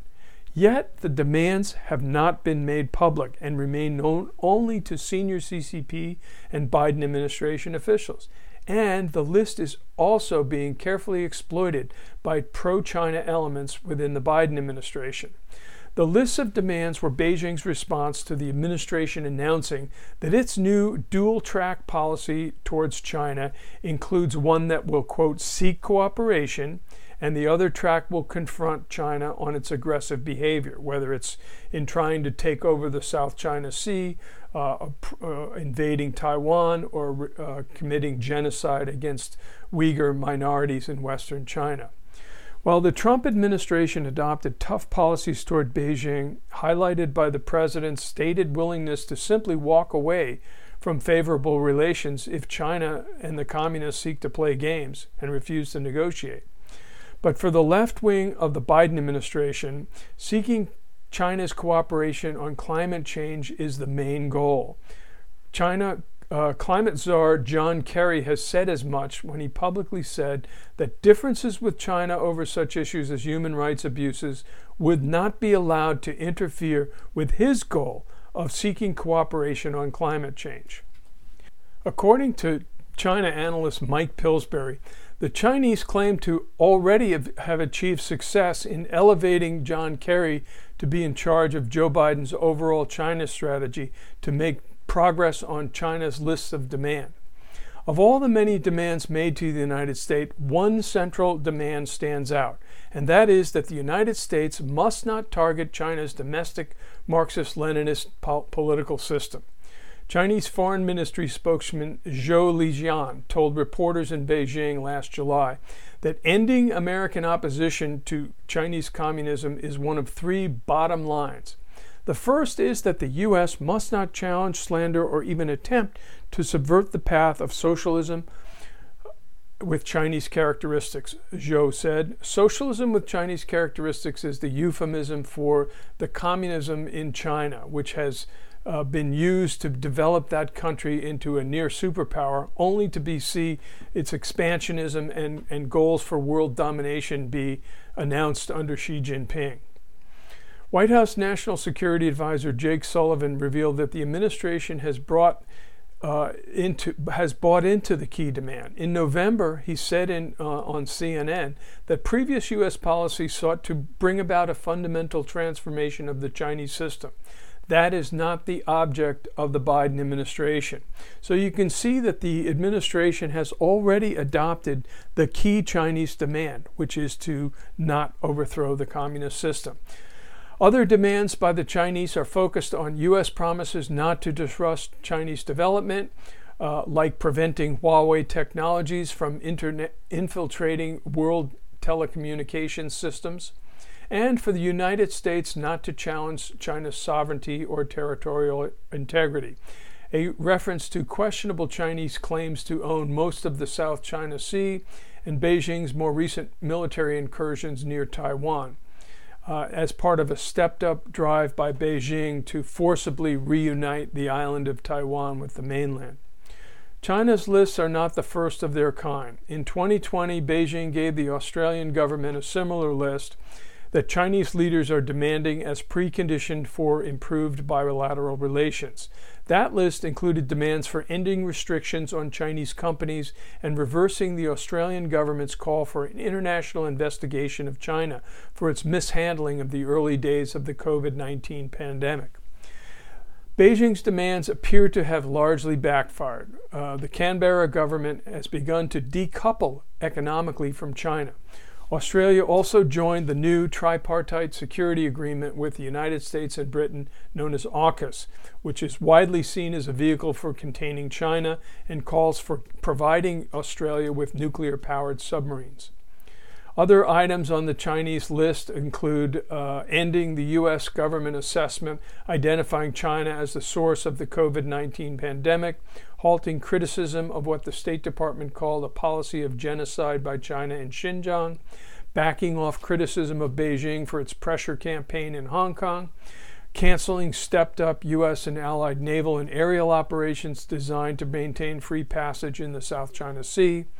[SPEAKER 2] Yet the demands have not been made public and remain known only to senior CCP and Biden administration officials. And the list is also being carefully exploited by pro-China elements within the Biden administration. The list of demands were Beijing's response to the administration announcing that its new dual-track policy towards China includes one that will, quote, seek cooperation, and the other track will confront China on its aggressive behavior, whether it's in trying to take over the South China Sea, invading Taiwan, or committing genocide against Uyghur minorities in Western China. While the Trump administration adopted tough policies toward Beijing, highlighted by the president's stated willingness to simply walk away from favorable relations if China and the communists seek to play games and refuse to negotiate. But for the left wing of the Biden administration, seeking China's cooperation on climate change is the main goal. Climate czar John Kerry has said as much when he publicly said that differences with China over such issues as human rights abuses would not be allowed to interfere with his goal of seeking cooperation on climate change. According to China analyst Mike Pillsbury, the Chinese claim to already have achieved success in elevating John Kerry to be in charge of Joe Biden's overall China strategy to make progress on China's lists of demand. Of all the many demands made to the United States, one central demand stands out, and that is that the United States must not target China's domestic Marxist-Leninist political system. Chinese Foreign Ministry spokesman Zhou Lijian told reporters in Beijing last July that ending American opposition to Chinese communism is one of three bottom lines. The first is that the U.S. must not challenge, slander, or even attempt to subvert the path of socialism with Chinese characteristics, Zhou said. Socialism with Chinese characteristics is the euphemism for the communism in China, which has been used to develop that country into a near superpower, only to see its expansionism and goals for world domination be announced under Xi Jinping. White House National Security Advisor Jake Sullivan revealed that the administration has bought into the key demand. In November, he said on CNN that previous U.S. policy sought to bring about a fundamental transformation of the Chinese system. That is not the object of the Biden administration. So you can see that the administration has already adopted the key Chinese demand, which is to not overthrow the communist system. Other demands by the Chinese are focused on U.S. promises not to disrupt Chinese development, like preventing Huawei technologies from infiltrating world telecommunications systems, and for the United States not to challenge China's sovereignty or territorial integrity, a reference to questionable Chinese claims to own most of the South China Sea and Beijing's more recent military incursions near Taiwan, as part of a stepped-up drive by Beijing to forcibly reunite the island of Taiwan with the mainland. China's lists are not the first of their kind. In 2020, Beijing gave the Australian government a similar list that Chinese leaders are demanding as precondition for improved bilateral relations. That list included demands for ending restrictions on Chinese companies and reversing the Australian government's call for an international investigation of China for its mishandling of the early days of the COVID-19 pandemic. Beijing's demands appear to have largely backfired. The Canberra government has begun to decouple economically from China. Australia also joined the new tripartite security agreement with the United States and Britain known as AUKUS, which is widely seen as a vehicle for containing China and calls for providing Australia with nuclear-powered submarines. Other items on the Chinese list include ending the U.S. government assessment identifying China as the source of the COVID-19 pandemic, halting criticism of what the State Department called a policy of genocide by China in Xinjiang, backing off criticism of Beijing for its pressure campaign in Hong Kong, canceling stepped-up U.S. and allied naval and aerial operations designed to maintain free passage in the South China Sea,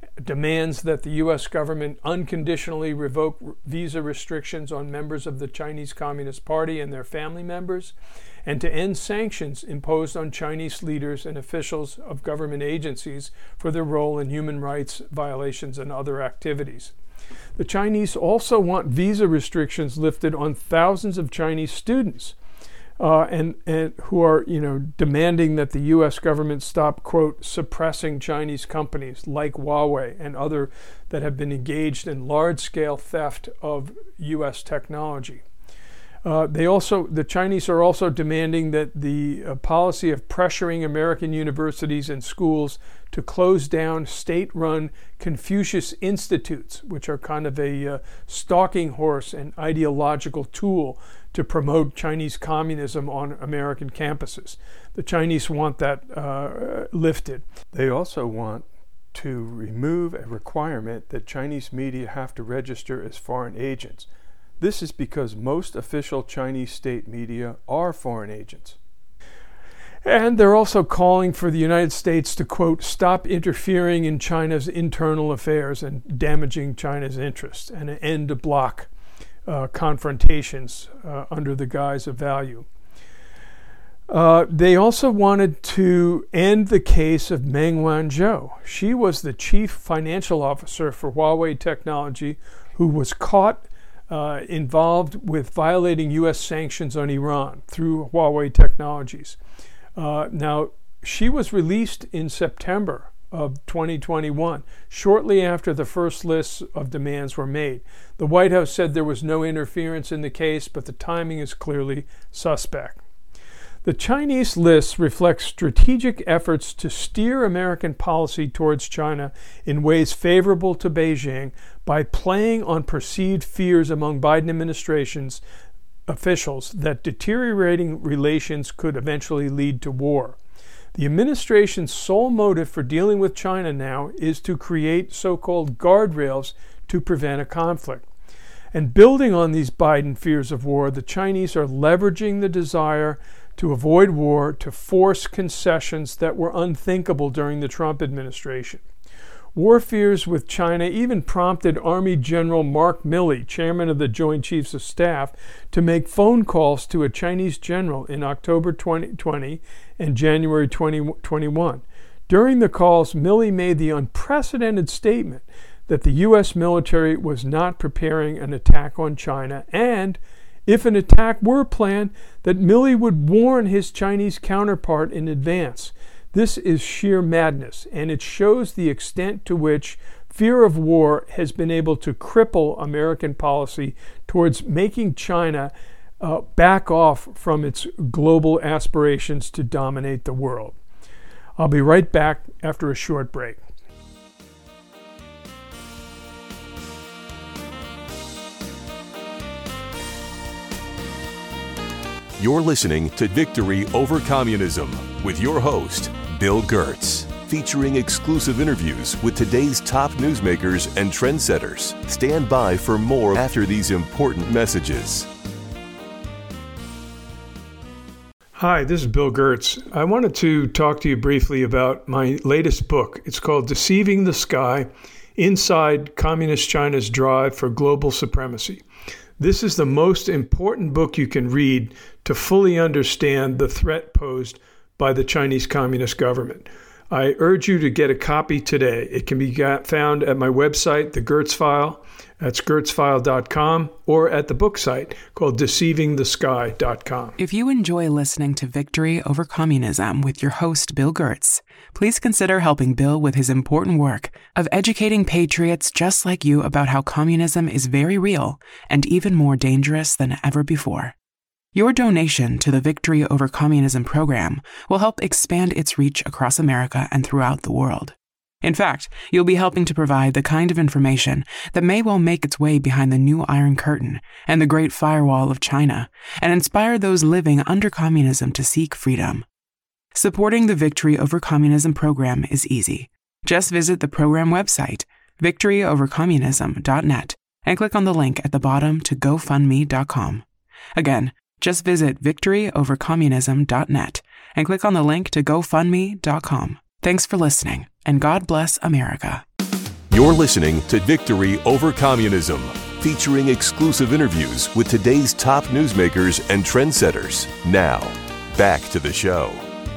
[SPEAKER 2] demands that the U.S. government unconditionally revoke visa restrictions on members of the Chinese Communist Party and their family members, and to end sanctions imposed on Chinese leaders and officials of government agencies for their role in human rights violations and other activities. The Chinese also want visa restrictions lifted on thousands of Chinese students and who are, demanding that the U.S. government stop, quote, suppressing Chinese companies like Huawei and other that have been engaged in large-scale theft of U.S. technology. The Chinese are also demanding that the policy of pressuring American universities and schools to close down state-run Confucius Institutes, which are kind of a stalking horse and ideological tool to promote Chinese communism on American campuses. The Chinese want that lifted. They also want to remove a requirement that Chinese media have to register as foreign agents. This is because most official Chinese state media are foreign agents. And they're also calling for the United States to, quote, stop interfering in China's internal affairs and damaging China's interests, and end to block confrontations under the guise of value. They also wanted to end the case of Meng Wanzhou. She was the chief financial officer for Huawei Technology, who was caught involved with violating U.S. sanctions on Iran through Huawei Technologies. Now, she was released in September of 2021, shortly after the first lists of demands were made. The White House said there was no interference in the case, but the timing is clearly suspect. The Chinese lists reflect strategic efforts to steer American policy towards China in ways favorable to Beijing by playing on perceived fears among Biden administration's officials that deteriorating relations could eventually lead to war. The administration's sole motive for dealing with China now is to create so-called guardrails to prevent a conflict. And building on these Biden fears of war, the Chinese are leveraging the desire to avoid war to force concessions that were unthinkable during the Trump administration. War fears with China even prompted Army General Mark Milley, chairman of the Joint Chiefs of Staff, to make phone calls to a Chinese general in October 2020 and January 2021. During the calls, Milley made the unprecedented statement that the U.S. military was not preparing an attack on China, and if an attack were planned, that Milley would warn his Chinese counterpart in advance. This is sheer madness, and it shows the extent to which fear of war has been able to cripple American policy towards making China back off from its global aspirations to dominate the world. I'll be right back after a short break.
[SPEAKER 1] You're listening to Victory Over Communism with your host, Bill Gertz, featuring exclusive interviews with today's top newsmakers and trendsetters. Stand by for more after these important messages.
[SPEAKER 2] Hi, this is Bill Gertz. I wanted to talk to you briefly about my latest book. It's called Deceiving the Sky: Inside Communist China's Drive for Global Supremacy. This is the most important book you can read to fully understand the threat posed by the Chinese Communist government. I urge you to get a copy today. It can be found at my website, The Gertz File. That's gertzfile.com, or at the book site called deceivingthesky.com.
[SPEAKER 3] If you enjoy listening to Victory Over Communism with your host, Bill Gertz, please consider helping Bill with his important work of educating patriots just like you about how communism is very real and even more dangerous than ever before. Your donation to the Victory Over Communism program will help expand its reach across America and throughout the world. In fact, you'll be helping to provide the kind of information that may well make its way behind the new Iron Curtain and the Great Firewall of China and inspire those living under communism to seek freedom. Supporting the Victory Over Communism program is easy. Just visit the program website, victoryovercommunism.net, and click on the link at the bottom to GoFundMe.com. Again, just visit victoryovercommunism.net and click on the link to GoFundMe.com. Thanks for listening, and God bless America.
[SPEAKER 1] You're listening to Victory Over Communism, featuring exclusive interviews with today's top newsmakers and trendsetters. Now, back to the show.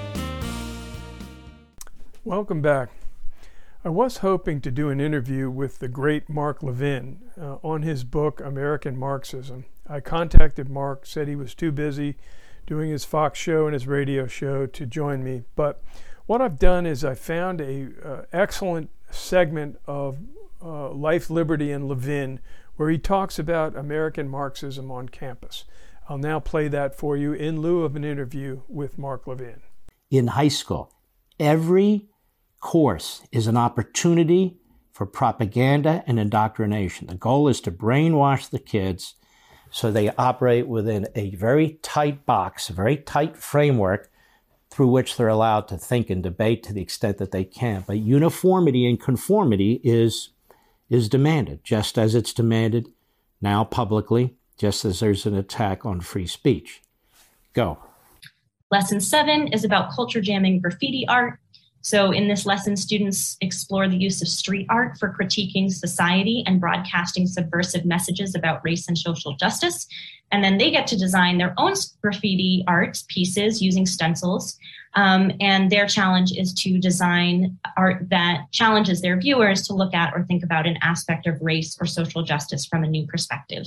[SPEAKER 2] Welcome back. I was hoping to do an interview with the great Mark Levin on his book, American Marxism. I contacted Mark, said he was too busy doing his Fox show and his radio show to join me. But what I've done is I found a excellent segment of Life, Liberty, and Levin where he talks about American Marxism on campus. I'll now play that for you in lieu of an interview with Mark Levin.
[SPEAKER 4] In high school, every course is an opportunity for propaganda and indoctrination. The goal is to brainwash the kids so they operate within a very tight box, a very tight framework through which they're allowed to think and debate to the extent that they can. But uniformity and conformity is demanded, just as it's demanded now publicly, just as there's an attack on free speech. Go.
[SPEAKER 5] Lesson 7 is about culture jamming graffiti art. So in this lesson, students explore the use of street art for critiquing society and broadcasting subversive messages about race and social justice. And then they get to design their own graffiti art pieces using stencils. And their challenge is to design art that challenges their viewers to look at or think about an aspect of race or social justice from a new perspective.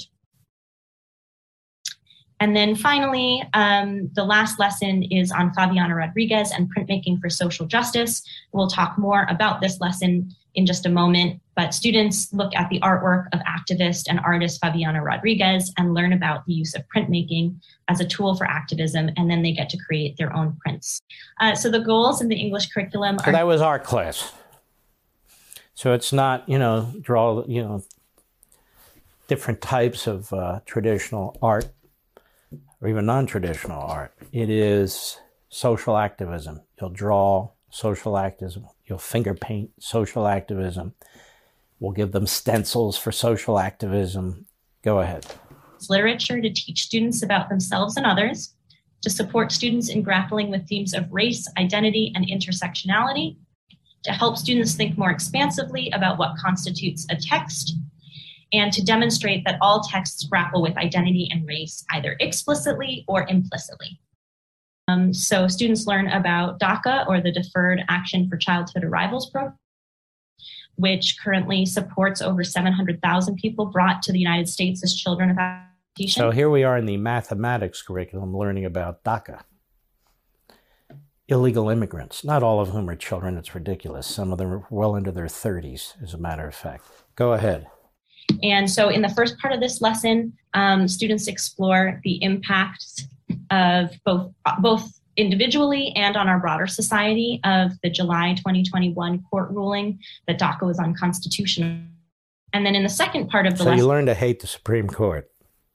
[SPEAKER 5] And then finally, the last lesson is on Fabiana Rodriguez and printmaking for social justice. We'll talk more about this lesson in just a moment, but students look at the artwork of activist and artist Fabiana Rodriguez and learn about the use of printmaking as a tool for activism, and then they get to create their own prints. So the goals in the English curriculum are...
[SPEAKER 4] So that was art class. So it's not, draw, different types of traditional art, or even non-traditional art. It is social activism. You'll draw social activism. You'll finger paint social activism. We'll give them stencils for social activism. Go ahead.
[SPEAKER 5] It's literature to teach students about themselves and others, to support students in grappling with themes of race, identity, and intersectionality, to help students think more expansively about what constitutes a text, and to demonstrate that all texts grapple with identity and race, either explicitly or implicitly. So students learn about DACA, or the Deferred Action for Childhood Arrivals Program, which currently supports over 700,000 people brought to the United States as children of application.
[SPEAKER 4] So here we are in the mathematics curriculum learning about DACA. Illegal immigrants, not all of whom are children. It's ridiculous. Some of them are well into their 30s, as a matter of fact. Go ahead.
[SPEAKER 5] And so in the first part of this lesson, students explore the impacts of both individually and on our broader society of the July 2021 court ruling that DACA was unconstitutional. And then in the second part of the lesson...
[SPEAKER 4] So you learn to hate the Supreme Court.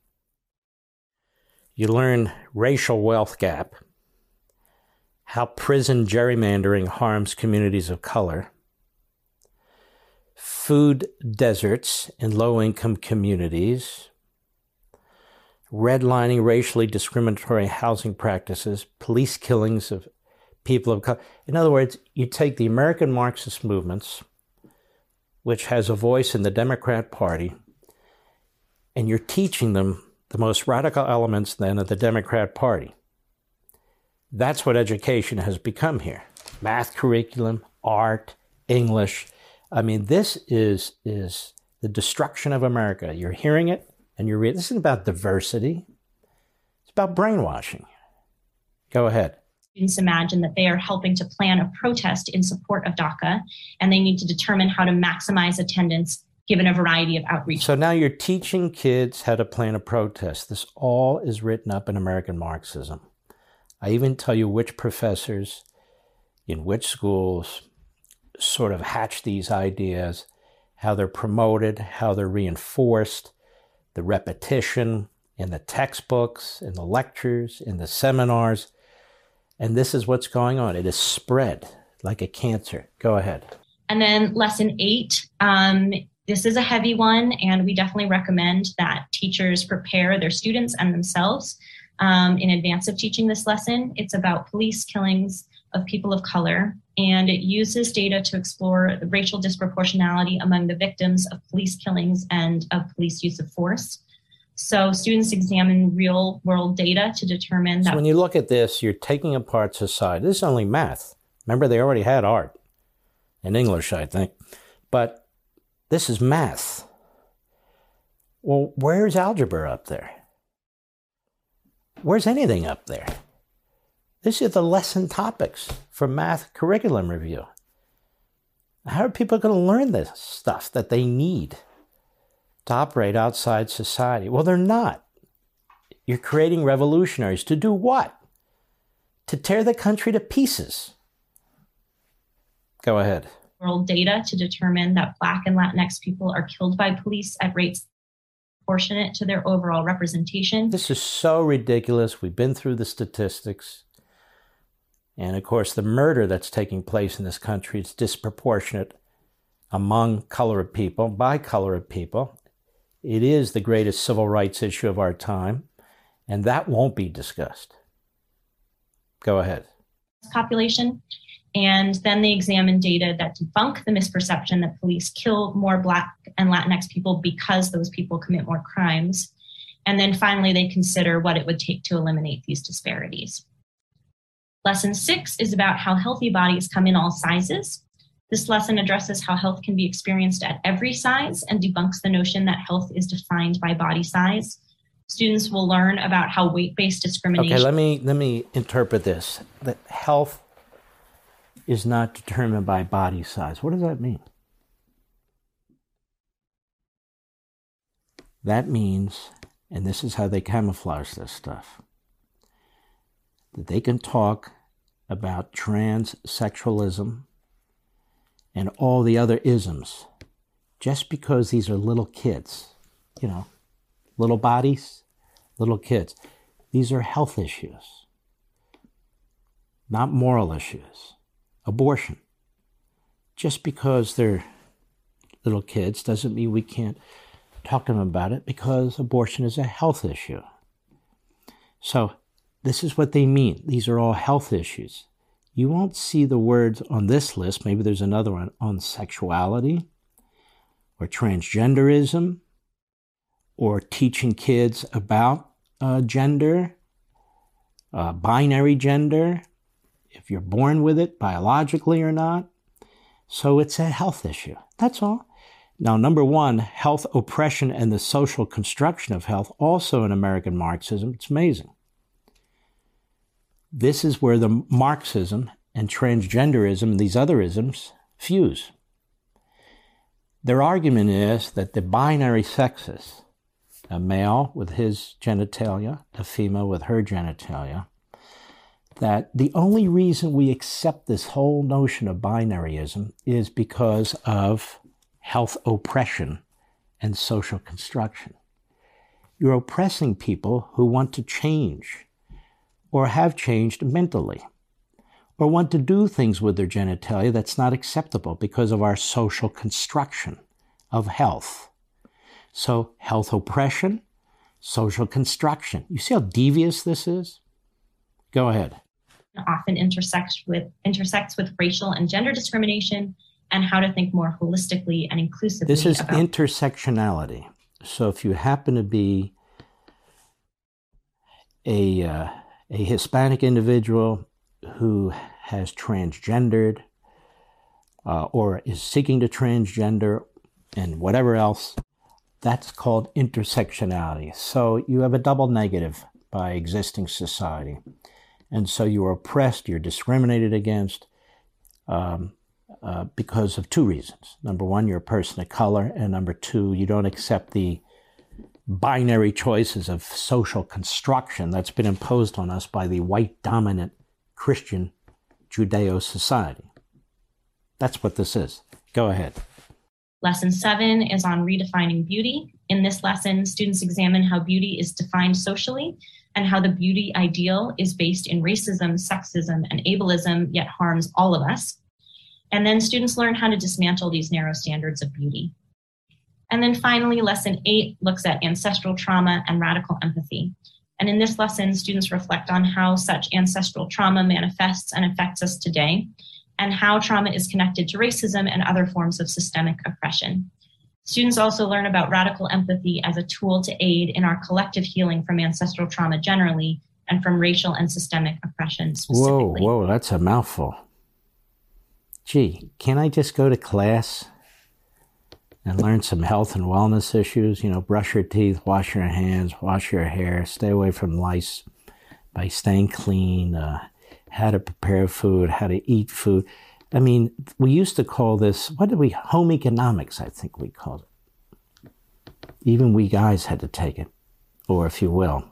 [SPEAKER 4] You learn racial wealth gap, how prison gerrymandering harms communities of color, food deserts in low-income communities, redlining racially discriminatory housing practices, police killings of people of color. In other words, you take the American Marxist movements, which has a voice in the Democrat Party, and you're teaching them the most radical elements then of the Democrat Party. That's what education has become here. Math curriculum, art, English. I mean, this is the destruction of America. You're hearing it, and you're reading. This isn't about diversity. It's about brainwashing. Go ahead.
[SPEAKER 5] Students imagine that they are helping to plan a protest in support of DACA, and they need to determine how to maximize attendance given a variety of outreach.
[SPEAKER 4] So now you're teaching kids how to plan a protest. This all is written up in American Marxism. I even tell you which professors in which schools sort of hatch these ideas, how they're promoted, how they're reinforced, the repetition in the textbooks, in the lectures, in the seminars. And this is what's going on. It is spread like a cancer. Go ahead.
[SPEAKER 5] And then lesson 8, this is a heavy one, and we definitely recommend that teachers prepare their students and themselves in advance of teaching this lesson. It's about police killings, of people of color, and it uses data to explore the racial disproportionality among the victims of police killings and of police use of force. So students examine real world data to determine that.
[SPEAKER 4] So when you look at this, you're taking apart society. This is only math. Remember, they already had art and English, I think. But this is math. Well, where's algebra up there? Where's anything up there? These are the lesson topics for math curriculum review. How are people going to learn this stuff that they need to operate outside society? Well, they're not. You're creating revolutionaries to do what? To tear the country to pieces. Go ahead.
[SPEAKER 5] World data to determine that Black and Latinx people are killed by police at rates proportionate to their overall representation.
[SPEAKER 4] This is so ridiculous. We've been through the statistics. And of course, the murder that's taking place in this country is disproportionate among colored people, by colored people. It is the greatest civil rights issue of our time, and that won't be discussed. Go ahead.
[SPEAKER 5] Population. And then they examine data that debunk the misperception that police kill more Black and Latinx people because those people commit more crimes. And then finally, they consider what it would take to eliminate these disparities. Lesson 6 is about how healthy bodies come in all sizes. This lesson addresses how health can be experienced at every size and debunks the notion that health is defined by body size. Students will learn about how weight-based discrimination...
[SPEAKER 4] Okay, let me interpret this. That health is not determined by body size. What does that mean? That means, and this is how they camouflage this stuff, that they can talk about transsexualism and all the other isms just because these are little kids, you know, little bodies, little kids. These are health issues, not moral issues. Abortion. Just because they're little kids doesn't mean we can't talk to them about it, because abortion is a health issue. So this is what they mean. These are all health issues. You won't see the words on this list. Maybe there's another one on sexuality or transgenderism or teaching kids about gender, binary gender, if you're born with it biologically or not. So it's a health issue. That's all. Now, number one, health oppression and the social construction of health, also in American Marxism. It's amazing. This is where the Marxism and transgenderism and these other isms fuse. Their argument is that the binary sexes, a male with his genitalia, a female with her genitalia, that the only reason we accept this whole notion of binaryism is because of health oppression and social construction. You're oppressing people who want to change or have changed mentally or want to do things with their genitalia that's not acceptable because of our social construction of health. So health oppression, social construction. You see how devious this is? Go ahead.
[SPEAKER 5] Often intersects with racial and gender discrimination, and how to think more holistically and inclusively.
[SPEAKER 4] This is intersectionality. So if you happen to be a Hispanic individual who has transgendered or is seeking to transgender and whatever else, that's called intersectionality. So you have a double negative by existing society. And so you're oppressed, you're discriminated against because of two reasons. Number one, you're a person of color. And number two, you don't accept the binary choices of social construction that's been imposed on us by the white dominant Christian Judeo society. That's what this is. Go ahead.
[SPEAKER 5] Lesson 7 is on redefining beauty. In this lesson, students examine how beauty is defined socially and how the beauty ideal is based in racism, sexism, and ableism, yet harms all of us. And then students learn how to dismantle these narrow standards of beauty. And then finally, lesson 8 looks at ancestral trauma and radical empathy. And in this lesson, students reflect on how such ancestral trauma manifests and affects us today, and how trauma is connected to racism and other forms of systemic oppression. Students also learn about radical empathy as a tool to aid in our collective healing from ancestral trauma generally and from racial and systemic oppression specifically.
[SPEAKER 4] Whoa, that's a mouthful. Gee, can't I just go to class and learn some health and wellness issues? Brush your teeth, wash your hands, wash your hair, stay away from lice by staying clean, how to prepare food, how to eat food. I mean, we used to call this, home economics, I think we called it. Even we guys had to take it, or if you will,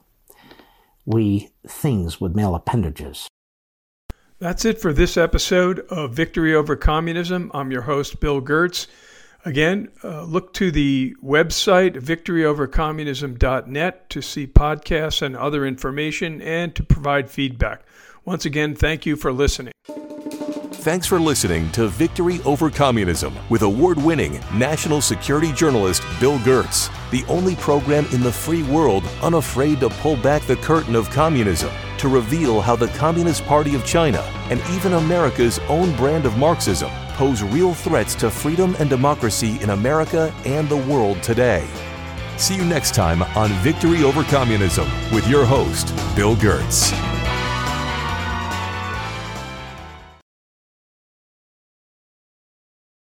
[SPEAKER 4] things with male appendages.
[SPEAKER 2] That's it for this episode of Victory Over Communism. I'm your host, Bill Gertz. Again, look to the website, victoryovercommunism.net, to see podcasts and other information and to provide feedback. Once again, thank you for listening.
[SPEAKER 1] Thanks for listening to Victory Over Communism with award-winning national security journalist Bill Gertz, the only program in the free world unafraid to pull back the curtain of communism to reveal how the Communist Party of China and even America's own brand of Marxism pose real threats to freedom and democracy in America and the world today. See you next time on Victory Over Communism with your host, Bill Gertz.